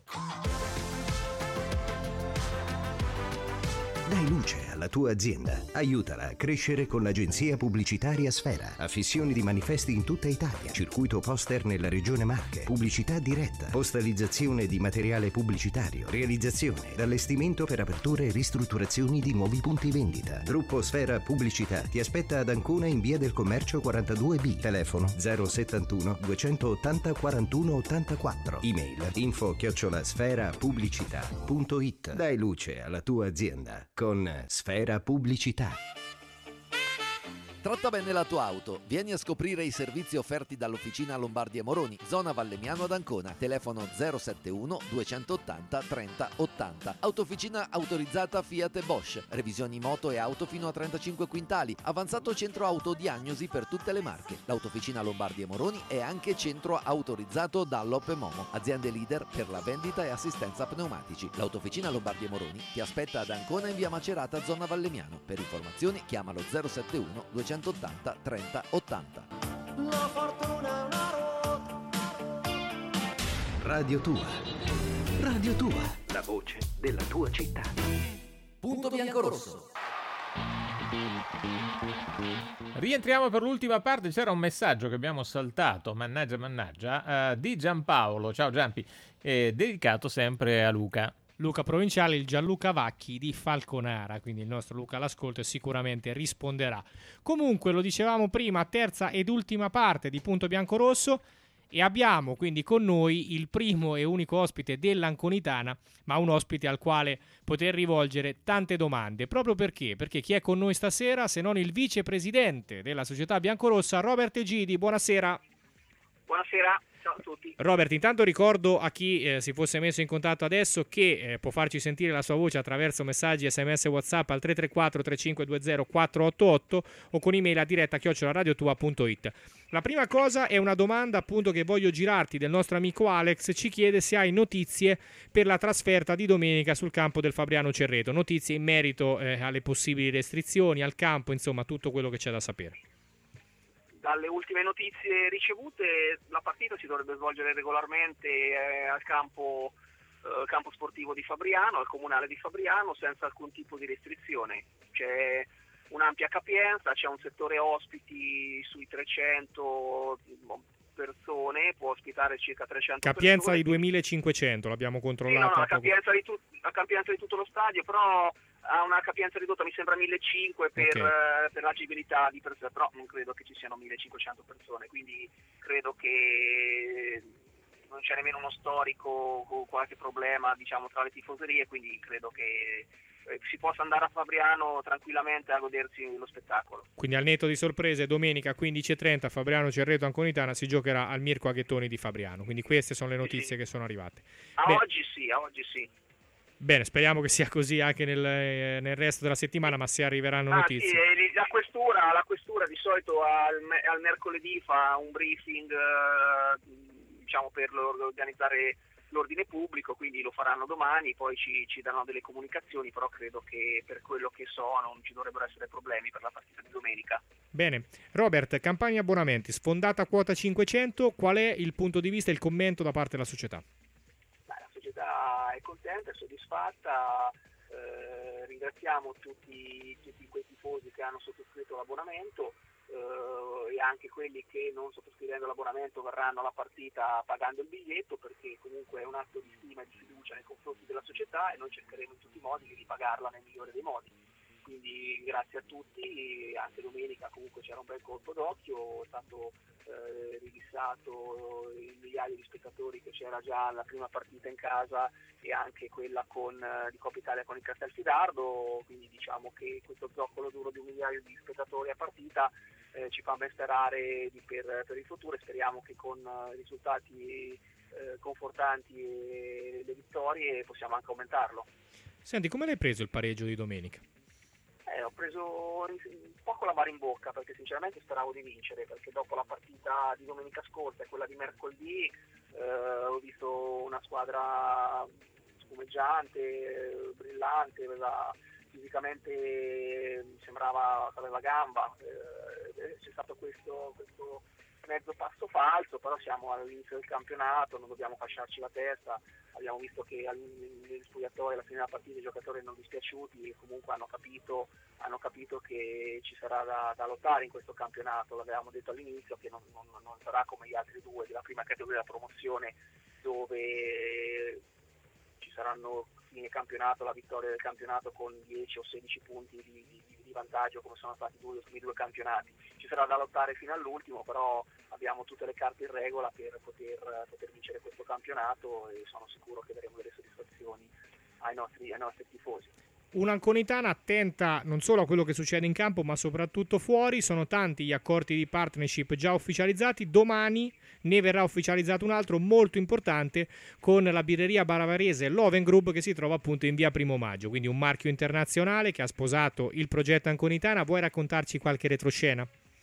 Dai luce alla tua azienda. Aiutala a crescere con l'agenzia pubblicitaria Sfera. Affissioni di manifesti in tutta Italia. Circuito poster nella regione Marche. Pubblicità diretta. Postalizzazione di materiale pubblicitario. Realizzazione ed allestimento per aperture e ristrutturazioni di nuovi punti vendita. Gruppo Sfera Pubblicità ti aspetta ad Ancona in via del Commercio quarantadue B. Telefono zero settantuno duecentottanta quarantuno ottantaquattro. Email info chiocciola sfera pubblicità punto it. Dai luce alla tua azienda con Sfera Pubblicità. Tratta bene la tua auto. Vieni a scoprire i servizi offerti dall'Officina Lombardi e Moroni, zona Vallemiano ad Ancona. Telefono zero settantuno duecentottanta trenta ottanta. Autofficina autorizzata Fiat e Bosch. Revisioni moto e auto fino a trentacinque quintali. Avanzato centro autodiagnosi per tutte le marche. L'Autofficina Lombardi e Moroni è anche centro autorizzato Dunlop e Momo, aziende leader per la vendita e assistenza pneumatici. L'Autofficina Lombardi e Moroni ti aspetta ad Ancona in via Macerata, zona Vallemiano. Per informazioni chiamalo zero settantuno duecentottanta trenta ottanta. La fortuna è una ruota. Radio Tua. Radio Tua. La voce della tua città. Punto bianco-rosso. Rientriamo per l'ultima parte. C'era un messaggio che abbiamo saltato, mannaggia mannaggia, uh, di Giampaolo, ciao Giampi, eh, dedicato sempre a Luca. Luca Provinciale, il Gianluca Vacchi di Falconara, quindi il nostro Luca all'ascolto e sicuramente risponderà. Comunque, lo dicevamo prima, terza ed ultima parte di Punto Bianco-Rosso, e abbiamo quindi con noi il primo e unico ospite dell'Anconitana, ma un ospite al quale poter rivolgere tante domande. Proprio perché? Perché chi è con noi stasera, se non il vicepresidente della società biancorossa, Robert Egidi. Buonasera. Buonasera. Ciao a tutti. Robert, intanto ricordo a chi eh, si fosse messo in contatto adesso che eh, può farci sentire la sua voce attraverso messaggi sms WhatsApp al tre tre quattro tre cinque due zero quattro otto otto o con email a diretta chiocciola radiotua punto it. La prima cosa è una domanda appunto che voglio girarti del nostro amico Alex. Ci chiede se hai notizie per la trasferta di domenica sul campo del Fabriano Cerreto, notizie in merito eh, alle possibili restrizioni, al campo, insomma tutto quello che c'è da sapere. Dalle ultime notizie ricevute la partita si dovrebbe svolgere regolarmente eh, al campo eh, campo sportivo di Fabriano, al comunale di Fabriano, senza alcun tipo di restrizione. C'è un'ampia capienza, c'è un settore ospiti sui trecento persone, può ospitare circa trecento Capienza persone. di duemilacinquecento, l'abbiamo Sì, controllato. no, no, la, capienza di tu- la capienza di tutto lo stadio, però ha una capienza ridotta, mi sembra millecinquecento per, Ok. eh, per l'agibilità di persone, però non credo che ci siano millecinquecento persone, quindi credo che non c'è nemmeno uno storico con qualche problema, diciamo, tra le tifoserie, quindi credo che eh, si possa andare a Fabriano tranquillamente a godersi lo spettacolo. Quindi al netto di sorprese, domenica quindici e trenta Fabriano Cerreto Anconitana si giocherà al Mirko Aghettoni di Fabriano. Quindi queste sono le notizie che sono arrivate. A Beh, oggi sì, a oggi sì. bene, speriamo che sia così anche nel, eh, nel resto della settimana, ma se arriveranno Ah, notizie. sì, e la questura, la questura di solito al, me- al mercoledì fa un briefing eh, diciamo per l'or- organizzare l'ordine pubblico, quindi lo faranno domani, poi ci, ci daranno delle comunicazioni, però credo che per quello che so non ci dovrebbero essere problemi per la partita di domenica. Bene, Robert, campagna abbonamenti, sfondata quota cinquecento, qual è il punto di vista e il commento da parte della società? Beh, la società è contenta, è soddisfatta, eh, ringraziamo tutti, tutti quei tifosi che hanno sottoscritto l'abbonamento eh, e anche quelli che non sottoscrivendo l'abbonamento verranno alla partita pagando il biglietto, perché comunque è un atto di stima e di fiducia nei confronti della società e noi cercheremo in tutti i modi di ripagarla nel migliore dei modi. Quindi grazie a tutti, anche domenica comunque c'era un bel colpo d'occhio, è stato eh, rivissato il migliaio di spettatori che c'era già alla prima partita in casa e anche quella con, eh, di Coppa Italia con il Castelfidardo, quindi diciamo che questo zoccolo duro di un migliaio di spettatori a partita eh, ci fa ben sperare di, per, per il futuro e speriamo che con eh, risultati eh, confortanti e le vittorie possiamo anche aumentarlo. Senti, come l'hai preso il pareggio di domenica? Eh, ho preso un po' con la mare in bocca perché sinceramente speravo di vincere, perché dopo la partita di domenica scorsa e quella di mercoledì eh, ho visto una squadra spumeggiante, brillante, aveva, fisicamente mi sembrava che aveva gamba, eh, c'è stato questo, questo mezzo passo falso, però siamo all'inizio del campionato, non dobbiamo fasciarci la testa, abbiamo visto che negli spogliatoi alla fine della partita i giocatori non dispiaciuti e comunque hanno capito, hanno capito che ci sarà da, da lottare in questo campionato, l'avevamo detto all'inizio che non, non, non sarà come gli altri due della prima categoria della promozione dove ci saranno fine campionato, la vittoria del campionato con dieci o sedici punti di, di, di vantaggio come sono stati due, i due campionati. Ci sarà da lottare fino all'ultimo, però abbiamo tutte le carte in regola per poter, poter vincere questo campionato e sono sicuro che daremo delle soddisfazioni ai nostri, ai nostri tifosi. Un'anconitana attenta non solo a quello che succede in campo ma soprattutto fuori, sono tanti gli accordi di partnership già ufficializzati, domani ne verrà ufficializzato un altro molto importante con la birreria baravarese Loven Group che si trova appunto in via Primo Maggio, quindi un marchio internazionale che ha sposato il progetto Anconitana. Vuoi raccontarci qualche retroscena?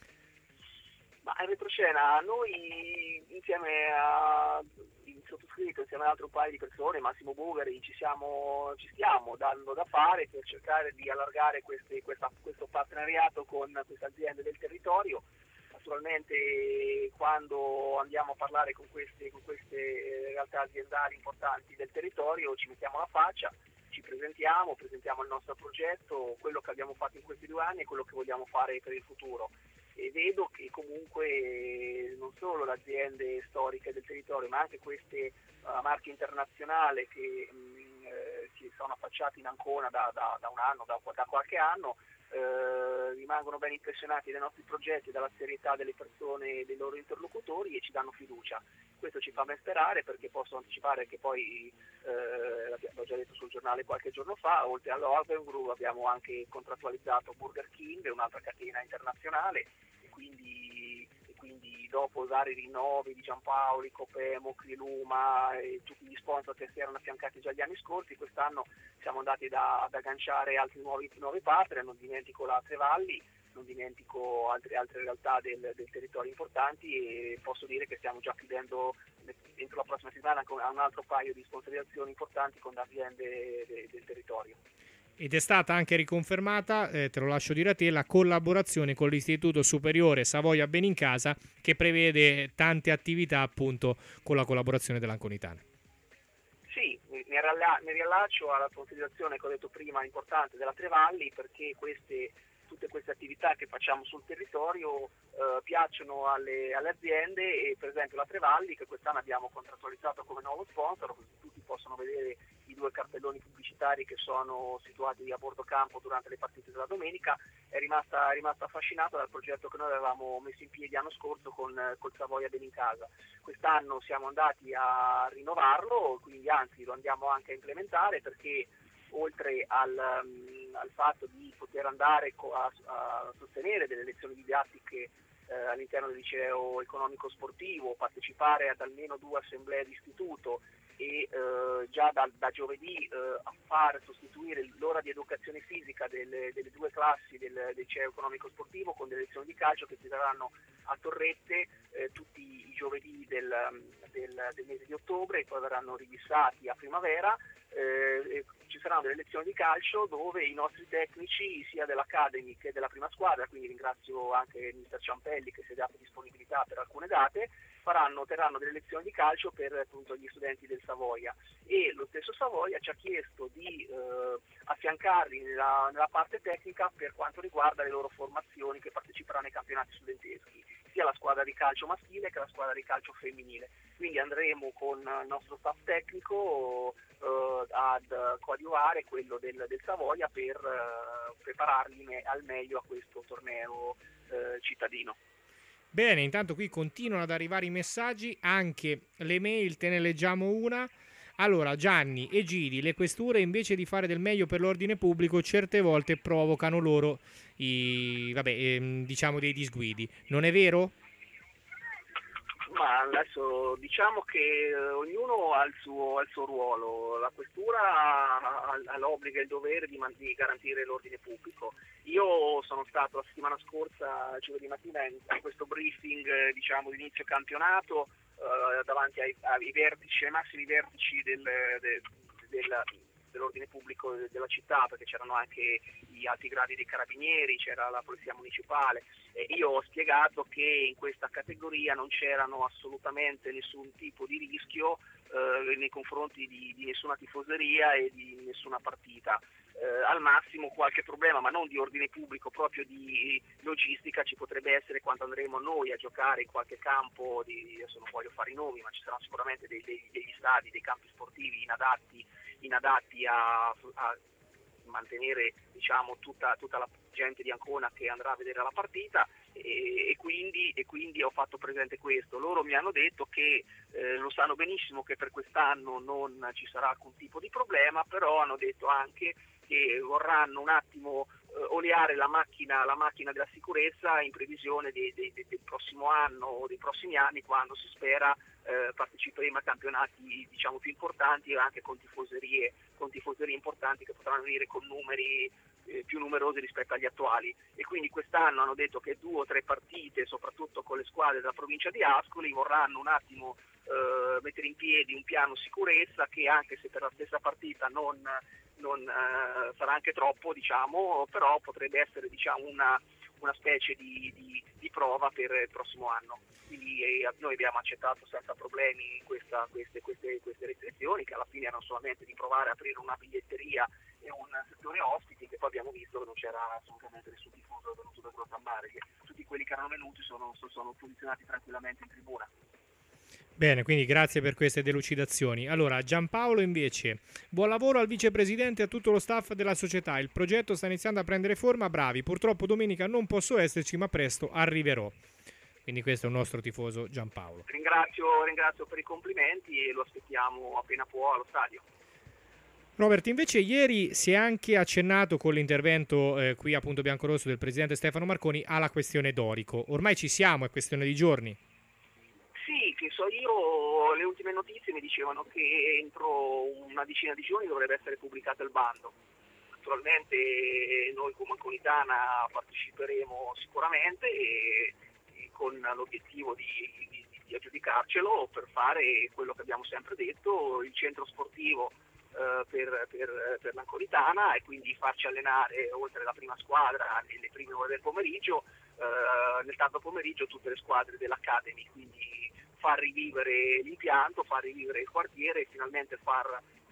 Ma in retroscena noi insieme a sottoscritto insieme ad un altro paio di persone, Massimo Bugari, ci, siamo, ci stiamo dando da fare per cercare di allargare queste, questa, questo partenariato con queste aziende del territorio. Naturalmente quando andiamo a parlare con queste, con queste realtà aziendali importanti del territorio ci mettiamo la faccia, ci presentiamo, presentiamo il nostro progetto, quello che abbiamo fatto in questi due anni e quello che vogliamo fare per il futuro. E vedo che comunque non solo le aziende storiche del territorio ma anche queste uh, marche internazionali che mh, eh, si sono affacciate in Ancona da, da, da un anno, da, da qualche anno, eh, rimangono ben impressionati dai nostri progetti, dalla serietà delle persone e dei loro interlocutori e ci danno fiducia. Questo ci fa ben sperare perché posso anticipare che poi, eh, l'ho già detto sul giornale qualche giorno fa, oltre all'Orben Group abbiamo anche contrattualizzato Burger King, un'altra catena internazionale, e quindi, e quindi dopo i vari rinnovi di Giampaoli, Copemo, Criluma e tutti gli sponsor che si erano affiancati già gli anni scorsi, quest'anno siamo andati da, ad agganciare altri nuovi, nuovi partner, non dimentico la Trevalli, non dimentico altre, altre realtà del, del territorio importanti e posso dire che stiamo già chiudendo entro la prossima settimana con un altro paio di sponsorizzazioni importanti con aziende de, del territorio. Ed è stata anche riconfermata, eh, te lo lascio dire a te, la collaborazione con l'Istituto Superiore Savoia Benincasa che prevede tante attività appunto con la collaborazione dell'Anconitana. Sì, mi ralla- mi riallaccio alla considerazione che ho detto prima importante della Trevalli, perché queste tutte queste attività che facciamo sul territorio eh, piacciono alle, alle aziende, e per esempio la Trevalli, che quest'anno abbiamo contrattualizzato come nuovo sponsor, così tutti possono vedere i due cartelloni pubblicitari che sono situati a bordo campo durante le partite della domenica, è rimasta, è rimasta affascinata dal progetto che noi avevamo messo in piedi l'anno scorso con col Savoia Benincasa. Quest'anno siamo andati a rinnovarlo, quindi anzi lo andiamo anche a implementare, perché oltre al, um, al fatto di poter andare co- a, a sostenere delle lezioni didattiche eh, all'interno del liceo economico sportivo, partecipare ad almeno due assemblee di istituto e eh, già da, da giovedì eh, a far sostituire l'ora di educazione fisica delle, delle due classi del, del liceo economico sportivo con delle lezioni di calcio che si daranno a Torrette eh, tutti i giovedì del, del, del mese di ottobre, e poi verranno rivissati a primavera. Eh, ci saranno delle lezioni di calcio dove i nostri tecnici sia dell'Academy che della prima squadra, quindi ringrazio anche il mister Ciampelli che si è dato disponibilità per alcune date, faranno, terranno delle lezioni di calcio per appunto gli studenti del Savoia, e lo stesso Savoia ci ha chiesto di eh, affiancarli nella, nella parte tecnica per quanto riguarda le loro formazioni che parteciperanno ai campionati studenteschi, sia la squadra di calcio maschile che la squadra di calcio femminile. Quindi andremo con il nostro staff tecnico eh, ad coadiuvare quello del, del Savoia per eh, prepararli me- al meglio a questo torneo eh, cittadino. Bene, intanto qui continuano ad arrivare i messaggi, anche le mail, te ne leggiamo una. Allora, Gianni e Gidi, le questure invece di fare del meglio per l'ordine pubblico certe volte provocano loro i, vabbè, ehm, diciamo dei disguidi. Non è vero? Ma adesso diciamo che eh, ognuno ha il suo, ha il suo ruolo. La questura ha, ha, ha l'obbligo e il dovere di, man- di garantire l'ordine pubblico. Io sono stato la settimana scorsa, giovedì mattina, in, in questo briefing eh, diciamo di inizio campionato eh, davanti ai, ai vertici, ai massimi vertici del, del, del, dell'ordine pubblico della città, perché c'erano anche gli alti gradi dei carabinieri, c'era la polizia municipale. E io ho spiegato che in questa categoria non c'erano assolutamente nessun tipo di rischio eh, nei confronti di, di nessuna tifoseria e di nessuna partita. Eh, al massimo qualche problema, ma non di ordine pubblico, proprio di logistica ci potrebbe essere quando andremo noi a giocare in qualche campo, di, adesso non voglio fare i nomi, ma ci saranno sicuramente dei, dei, degli stadi, dei campi sportivi inadatti, inadatti a, a mantenere diciamo tutta, tutta la gente di Ancona che andrà a vedere la partita, e, e, quindi, e quindi ho fatto presente questo. Loro mi hanno detto che eh, lo sanno benissimo che per quest'anno non ci sarà alcun tipo di problema, però hanno detto anche che vorranno un attimo eh, oleare la macchina, la macchina della sicurezza in previsione de, de, de, del prossimo anno o dei prossimi anni, quando si spera eh, parteciperemo a campionati diciamo più importanti, anche con tifoserie, con tifoserie importanti che potranno venire con numeri eh, più numerosi rispetto agli attuali. E quindi quest'anno hanno detto che due o tre partite, soprattutto con le squadre della provincia di Ascoli, vorranno un attimo eh, mettere in piedi un piano sicurezza che, anche se per la stessa partita non non eh, sarà anche troppo, diciamo, però potrebbe essere diciamo una, una specie di, di, di prova per il prossimo anno. Quindi eh, noi abbiamo accettato senza problemi questa, queste, queste, queste restrizioni, che alla fine erano solamente di provare a aprire una biglietteria e un settore ospiti, che poi abbiamo visto che non c'era assolutamente nessun tifoso venuto da Grottambare, che tutti quelli che erano venuti sono, sono posizionati tranquillamente in tribuna. Bene, quindi grazie per queste delucidazioni. Allora, Giampaolo invece, buon lavoro al vicepresidente e a tutto lo staff della società. Il progetto sta iniziando a prendere forma, bravi. Purtroppo domenica non posso esserci, ma presto arriverò. Quindi questo è un nostro tifoso, Giampaolo. Ringrazio, ringrazio per i complimenti e lo aspettiamo appena può allo stadio. Robert, invece ieri si è anche accennato con l'intervento eh, qui appunto biancorosso del presidente Stefano Marconi alla questione Dorico. Ormai ci siamo, è questione di giorni. Sì, che so io, le ultime notizie mi dicevano che entro una decina di giorni dovrebbe essere pubblicato il bando. Naturalmente noi come Anconitana parteciperemo sicuramente e, e con l'obiettivo di, di, di aggiudicarcelo per fare quello che abbiamo sempre detto, il centro sportivo eh, per, per, per l'Anconitana, e quindi farci allenare oltre alla prima squadra nelle prime ore del pomeriggio, eh, nel tardo pomeriggio tutte le squadre dell'Academy, quindi far rivivere l'impianto, far rivivere il quartiere e finalmente far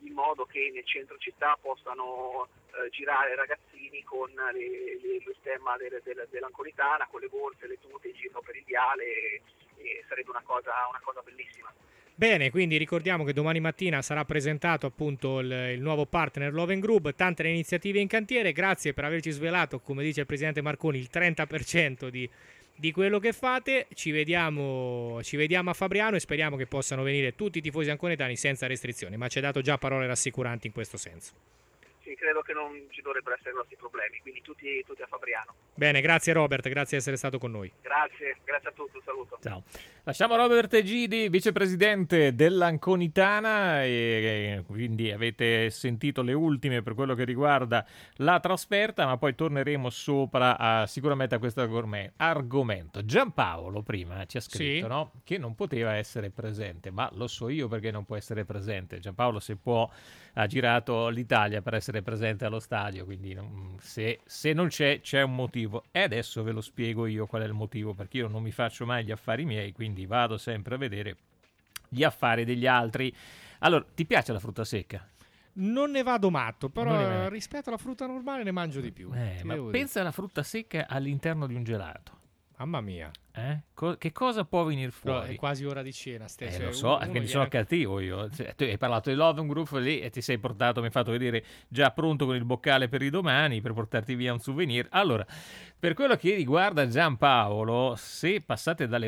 in modo che nel centro città possano eh, girare ragazzini con le, le, lo stemma del, del, dell'Anconitana, con le borse, le tute, in giro per il viale, e, e sarebbe una cosa, una cosa bellissima. Bene, quindi ricordiamo che domani mattina sarà presentato appunto il, il nuovo partner Loven Group, tante le iniziative in cantiere. Grazie per averci svelato, come dice il presidente Marconi, il trenta per cento di, di quello che fate. Ci vediamo, ci vediamo a Fabriano e speriamo che possano venire tutti i tifosi anconetani senza restrizioni, ma ci ha dato già parole rassicuranti in questo senso. Sì, credo che non ci dovrebbero essere grossi problemi, quindi tutti, tutti a Fabriano. Bene, grazie Robert, grazie di essere stato con noi. Grazie, grazie a tutti, un saluto. Ciao. Lasciamo Robert Egidi, vicepresidente dell'Anconitana, e quindi avete sentito le ultime per quello che riguarda la trasferta, ma poi torneremo sopra a, sicuramente a questo argomento. Giampaolo prima ci ha scritto, Sì. no? Che non poteva essere presente, ma lo so io perché non può essere presente. Giampaolo, se può, ha girato l'Italia per essere presente allo stadio, quindi non, se, se non c'è, c'è un motivo, e adesso ve lo spiego io qual è il motivo, perché io non mi faccio mai gli affari miei, quindi vado sempre a vedere gli affari degli altri. Allora, ti piace la frutta secca? Non ne vado matto, Non ne però vai. rispetto alla frutta normale ne mangio di più. Eh, Ti ma devo pensa alla frutta secca all'interno di un gelato. Mamma mia. Eh? Co- che cosa può venire Però fuori? è quasi ora di cena, ste, Eh, cioè, lo so, uno quindi viene sono anche- cattivo io. Cioè, tu hai parlato di Love Group lì e ti sei portato, mi hai fatto vedere già pronto con il boccale per i domani per portarti via un souvenir. Allora, per quello che riguarda Giampaolo, se passate dalle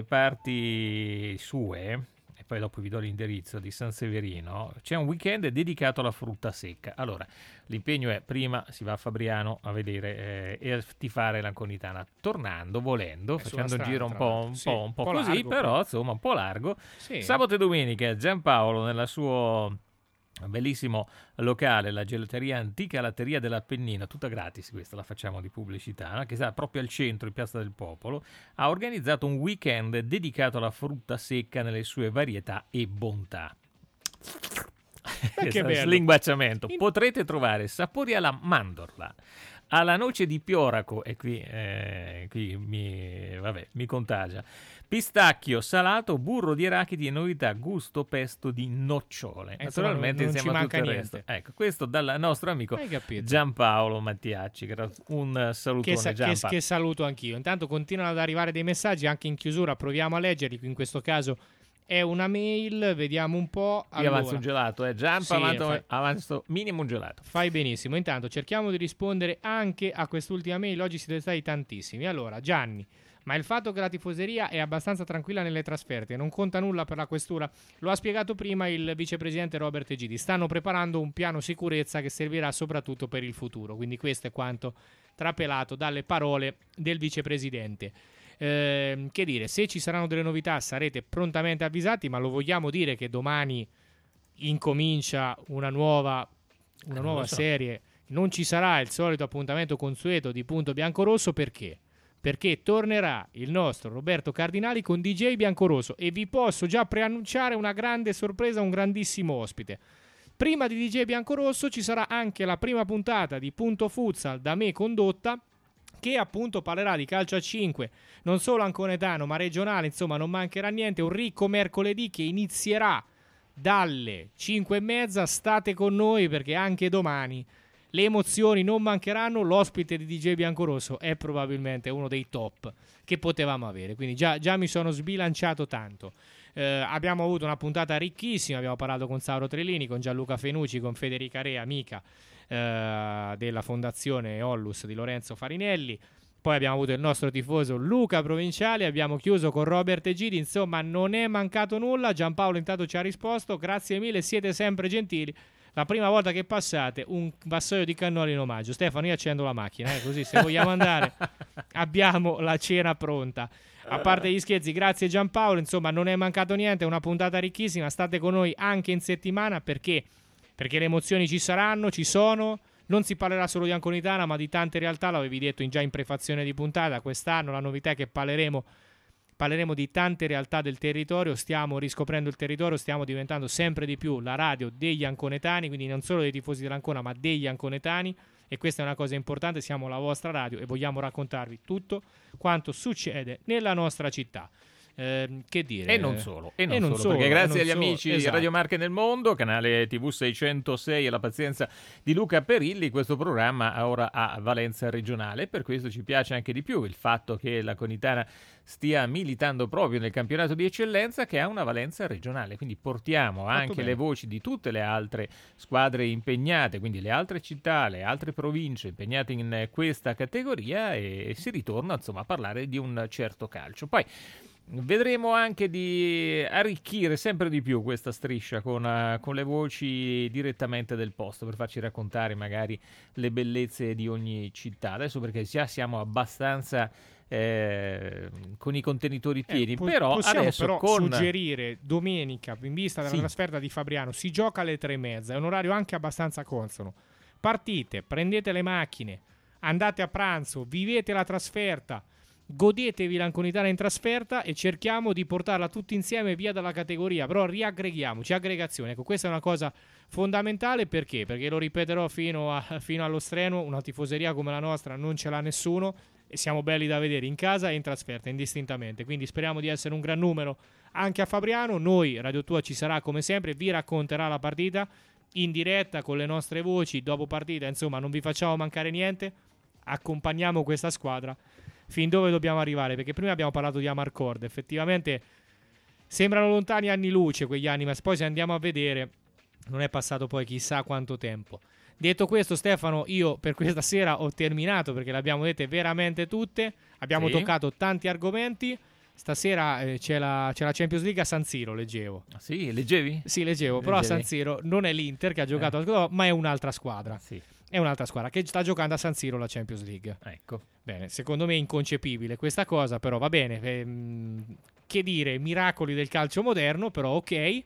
parti sue, e poi dopo vi do l'indirizzo di San Severino, c'è un weekend dedicato alla frutta secca. Allora, l'impegno è: prima si va a Fabriano a vedere eh, e a tifare l'Anconitana, tornando, volendo, È sulla facendo un strada, giro un tra po', l'altro. un Sì, po', un po' un po' così, largo, però poi. insomma un po' largo. Sì. Sabato e domenica Giampaolo nella suo bellissimo locale, la gelateria Antica Latteria dell'Appennino, tutta gratis, questa la facciamo di pubblicità, no? Che sta proprio al centro in Piazza del Popolo, ha organizzato un weekend dedicato alla frutta secca nelle sue varietà e bontà. Eh, che bello. Slinguacciamento. Potrete trovare sapori alla mandorla, alla noce di pioraco, e qui, eh, qui mi, vabbè, mi contagia, pistacchio salato, burro di arachidi e novità gusto pesto di nocciole. Eh, insomma, Naturalmente non- non insieme ci a tutto manca il resto. niente. Ecco, questo dal nostro amico Hai capito? Giampaolo Mattiacci. Gra- Un salutone, Che, sa- che, Giampa. che saluto anch'io. Intanto continuano ad arrivare dei messaggi anche in chiusura, proviamo a leggerli. In questo caso è una mail, vediamo un po'. Io Allora, avanzo un gelato, eh. Giampa Sì, avanzo, fai- avanzo minimo un gelato. Fai benissimo. Intanto cerchiamo di rispondere anche a quest'ultima mail. Oggi siete stati tantissimi. Allora, Gianni, ma il fatto che la tifoseria è abbastanza tranquilla nelle trasferte non conta nulla per la questura? Lo ha spiegato prima il vicepresidente Robert Egidi. Stanno preparando un piano sicurezza che servirà soprattutto per il futuro. Quindi questo è quanto trapelato dalle parole del vicepresidente. Eh, che dire, se ci saranno delle novità sarete prontamente avvisati, ma lo vogliamo dire che domani incomincia una nuova, una Eh, nuova lo so. serie. Non ci sarà il solito appuntamento consueto di Punto Biancorosso. Perché? Perché tornerà il nostro Roberto Cardinali con D J Biancorosso e vi posso già preannunciare una grande sorpresa, un grandissimo ospite. Prima di D J Biancorosso ci sarà anche la prima puntata di Punto Futsal da me condotta, che appunto parlerà di calcio a cinque, non solo anconetano ma regionale, insomma non mancherà niente, un ricco mercoledì che inizierà dalle cinque e mezza. State con noi perché anche domani le emozioni non mancheranno. L'ospite di D J Biancorosso è probabilmente uno dei top che potevamo avere, quindi già, già mi sono sbilanciato tanto. Eh, abbiamo avuto una puntata ricchissima, abbiamo parlato con Sauro Trellini, con Gianluca Fenucci, con Federica Re, amica eh, della fondazione Ollus di Lorenzo Farinelli. Poi abbiamo avuto il nostro tifoso Luca Provinciale, abbiamo chiuso con Robert Egidi, insomma non è mancato nulla. Giampaolo intanto ci ha risposto: grazie mille, siete sempre gentili. La prima volta che passate un vassoio di cannoli in omaggio. Stefano, io accendo la macchina, eh, così se vogliamo andare abbiamo la cena pronta. A parte gli scherzi, grazie Giampaolo, insomma non è mancato niente, è una puntata ricchissima. State con noi anche in settimana perché perché le emozioni ci saranno, ci sono. Non si parlerà solo di Anconitana ma di tante realtà, l'avevi detto in già in prefazione di puntata. Quest'anno la novità è che parleremo Parleremo di tante realtà del territorio, stiamo riscoprendo il territorio, stiamo diventando sempre di più la radio degli anconetani, quindi non solo dei tifosi dell'Ancona ma degli anconetani, e questa è una cosa importante. Siamo la vostra radio e vogliamo raccontarvi tutto quanto succede nella nostra città. Eh, che dire? E non solo, e non e non solo, solo perché grazie agli solo, amici di esatto. Radio Marche nel Mondo, canale tivù seicentosei e la pazienza di Luca Perilli, questo programma ora ha valenza regionale. Per questo ci piace anche di più il fatto che la Conitana stia militando proprio nel campionato di eccellenza, che ha una valenza regionale, quindi portiamo Fatto anche bene. le voci di tutte le altre squadre impegnate, quindi le altre città, le altre province impegnate in questa categoria, e si ritorna insomma a parlare di un certo calcio. Poi vedremo anche di arricchire sempre di più questa striscia con, uh, con le voci direttamente del posto, per farci raccontare magari le bellezze di ogni città. Adesso perché già siamo abbastanza eh, con i contenitori pieni, Eh, po- però possiamo adesso però con... suggerire domenica, in vista della Sì. trasferta di Fabriano, si gioca alle tre e mezza, è un orario anche abbastanza consono. Partite, prendete le macchine, andate a pranzo, vivete la trasferta, godetevi l'Anconitana in trasferta e cerchiamo di portarla tutti insieme via dalla categoria, però riaggreghiamoci, aggregazione, ecco, questa è una cosa fondamentale. Perché? Perché lo ripeterò fino, a, fino allo streno, una tifoseria come la nostra non ce l'ha nessuno e siamo belli da vedere in casa e in trasferta indistintamente, quindi speriamo di essere un gran numero anche a Fabriano. Noi, Radio Tua ci sarà come sempre, vi racconterà la partita in diretta con le nostre voci dopo partita, insomma non vi facciamo mancare niente, accompagniamo questa squadra fin dove dobbiamo arrivare, perché prima abbiamo parlato di Amarcord, effettivamente sembrano lontani anni luce quegli anni, ma poi se andiamo a vedere non è passato poi chissà quanto tempo. Detto questo, Stefano, io per questa sera ho terminato, perché le abbiamo dette veramente tutte, abbiamo Sì. toccato tanti argomenti. Stasera eh, c'è, la, c'è la Champions League a San Siro, leggevo. Sì, leggevi? Sì, leggevo, però a Leggevi. San Siro non è l'Inter che ha giocato, Eh. ma è un'altra squadra. Sì. È un'altra squadra che sta giocando a San Siro la Champions League. Ecco. Bene, secondo me è inconcepibile questa cosa, però va bene. Ehm, che dire, miracoli del calcio moderno, però ok.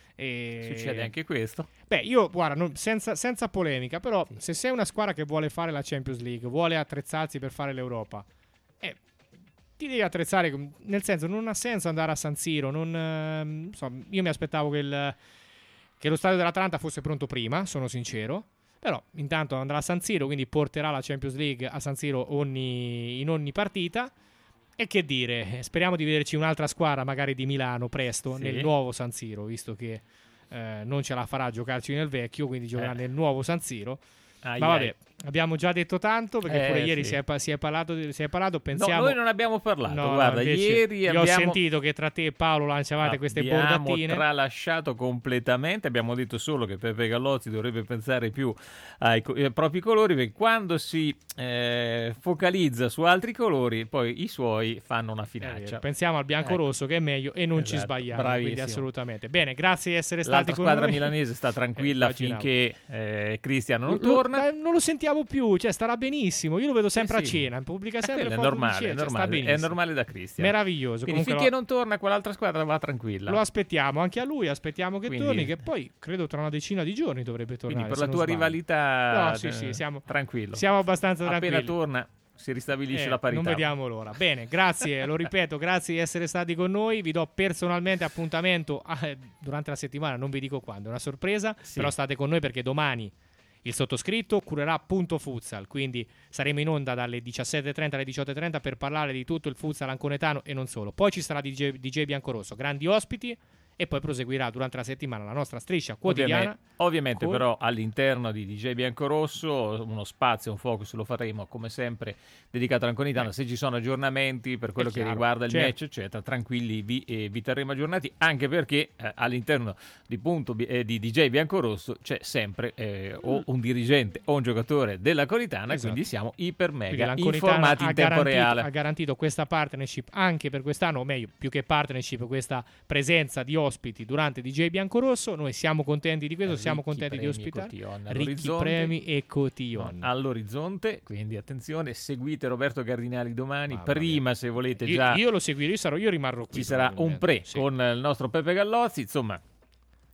E... Succede anche questo. Beh, io, guarda, non- senza, senza polemica, però se sei una squadra che vuole fare la Champions League, vuole attrezzarsi per fare l'Europa, eh, ti devi attrezzare, com- nel senso, non ha senso andare a San Siro, non, ehm, so, io mi aspettavo che, il, che lo stadio dell'Atalanta fosse pronto prima, sono sincero, però intanto andrà a San Siro, quindi porterà la Champions League a San Siro ogni- in ogni partita. E che dire, speriamo di vederci un'altra squadra magari di Milano presto, Sì. nel nuovo San Siro, visto che eh, non ce la farà a giocarci nel vecchio, quindi giocherà Eh. nel nuovo San Siro. Ai Ma vabbè, ai. abbiamo già detto tanto, perché Eh, pure ieri sì. si, è, pa- si è parlato, di- si è parlato, pensiamo... No, noi non abbiamo parlato. No, no, Guarda, invece ieri io abbiamo... ho sentito che tra te e Paolo lanciavate queste Abbiamo bordatine. tralasciato completamente, abbiamo detto solo che Pepe Gallozzi dovrebbe pensare più ai, co- ai propri colori, perché quando si eh, focalizza su altri colori poi i suoi fanno una È vero, finaccia. pensiamo al bianco-rosso che è meglio e non ci Esatto, sbagliamo, bravissimo. quindi assolutamente. Bene, grazie di essere stati L'altra con squadra noi. milanese sta tranquilla Eh, immaginavo. finché eh, Cristiano non Lo- torna. eh, non lo sentiamo più, cioè starà benissimo. Io lo vedo sempre Sì, a sì. cena, pubblica Eh, sempre quello è foto di normale, cena, è cioè, sta normale, è benissimo. normale da Cristian. Meraviglioso. Quindi Comunque finché lo- non torna quell'altra squadra va tranquilla. Lo aspettiamo anche a lui, aspettiamo che Quindi- torni, che poi credo tra una decina di giorni dovrebbe tornare. Quindi per se la non tua sbaglio. rivalità No, sì, eh, sì, siamo, tranquillo. siamo abbastanza tranquilli. Appena torna si ristabilisce Eh, la parità. Non vediamo l'ora. Bene, grazie, lo ripeto, grazie di essere stati con noi. Vi do personalmente appuntamento a- durante la settimana, non vi dico quando, è una sorpresa, però state con noi perché domani il sottoscritto curerà Punto Futsal, quindi saremo in onda dalle diciassette e trenta alle diciotto e trenta per parlare di tutto il futsal anconetano e non solo. Poi ci sarà D J, D J Biancorosso, grandi ospiti, e poi proseguirà durante la settimana la nostra striscia quotidiana. Ovviamente, ovviamente con- però all'interno di D J Biancorosso uno spazio, un focus lo faremo come sempre dedicato all'Anconitana. Se ci sono aggiornamenti per quello È che chiaro, riguarda il certo. match eccetera, tranquilli, vi, eh, vi terremo aggiornati, anche perché eh, all'interno di, punto, bi- eh, di D J Biancorosso c'è sempre eh, o un dirigente o un giocatore della Conitana, Esatto. quindi siamo iper Quindi mega l'Anconitana informati ha in tempo garantito, reale. ha garantito questa partnership anche per quest'anno, o meglio, più che partnership, questa presenza di ospiti durante D J Biancorosso. Noi siamo contenti di questo, siamo Ricchi contenti di premi e ospitare. cotillon Ricchi all'orizzonte. premi e cotillon. All'orizzonte, quindi attenzione, seguite Roberto Cardinali domani. Mamma Prima, se volete Io, già io lo seguirò, io sarò, io rimarrò qui. ci sarà un pre Sì. con il nostro Pepe Gallozzi, insomma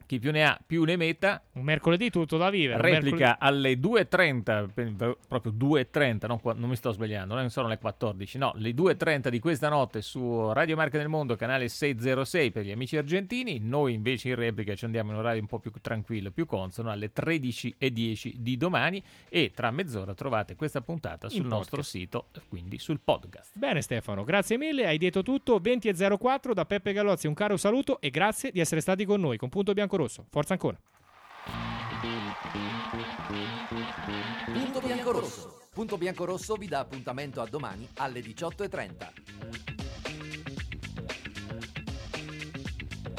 chi più ne ha più ne metta. Un mercoledì tutto da vivere. Replica alle due e trenta, proprio due e trenta, non, non mi sto sbagliando, non sono le quattordici, no, le due e trenta di questa notte su Radio Marche del Mondo, canale seicentosei per gli amici argentini. Noi invece in replica ci andiamo in un orario un po' più tranquillo, più consono, alle tredici e dieci di domani, e tra mezz'ora trovate questa puntata sul in nostro podcast. Sito, quindi sul podcast. Bene Stefano, grazie mille, hai detto tutto. Venti e zero quattro da Peppe Gallozzi, un caro saluto e grazie di essere stati con noi con Punto Biancorosso. Forza ancora. Punto Biancorosso. Punto Biancorosso vi dà appuntamento a domani alle diciotto e trenta.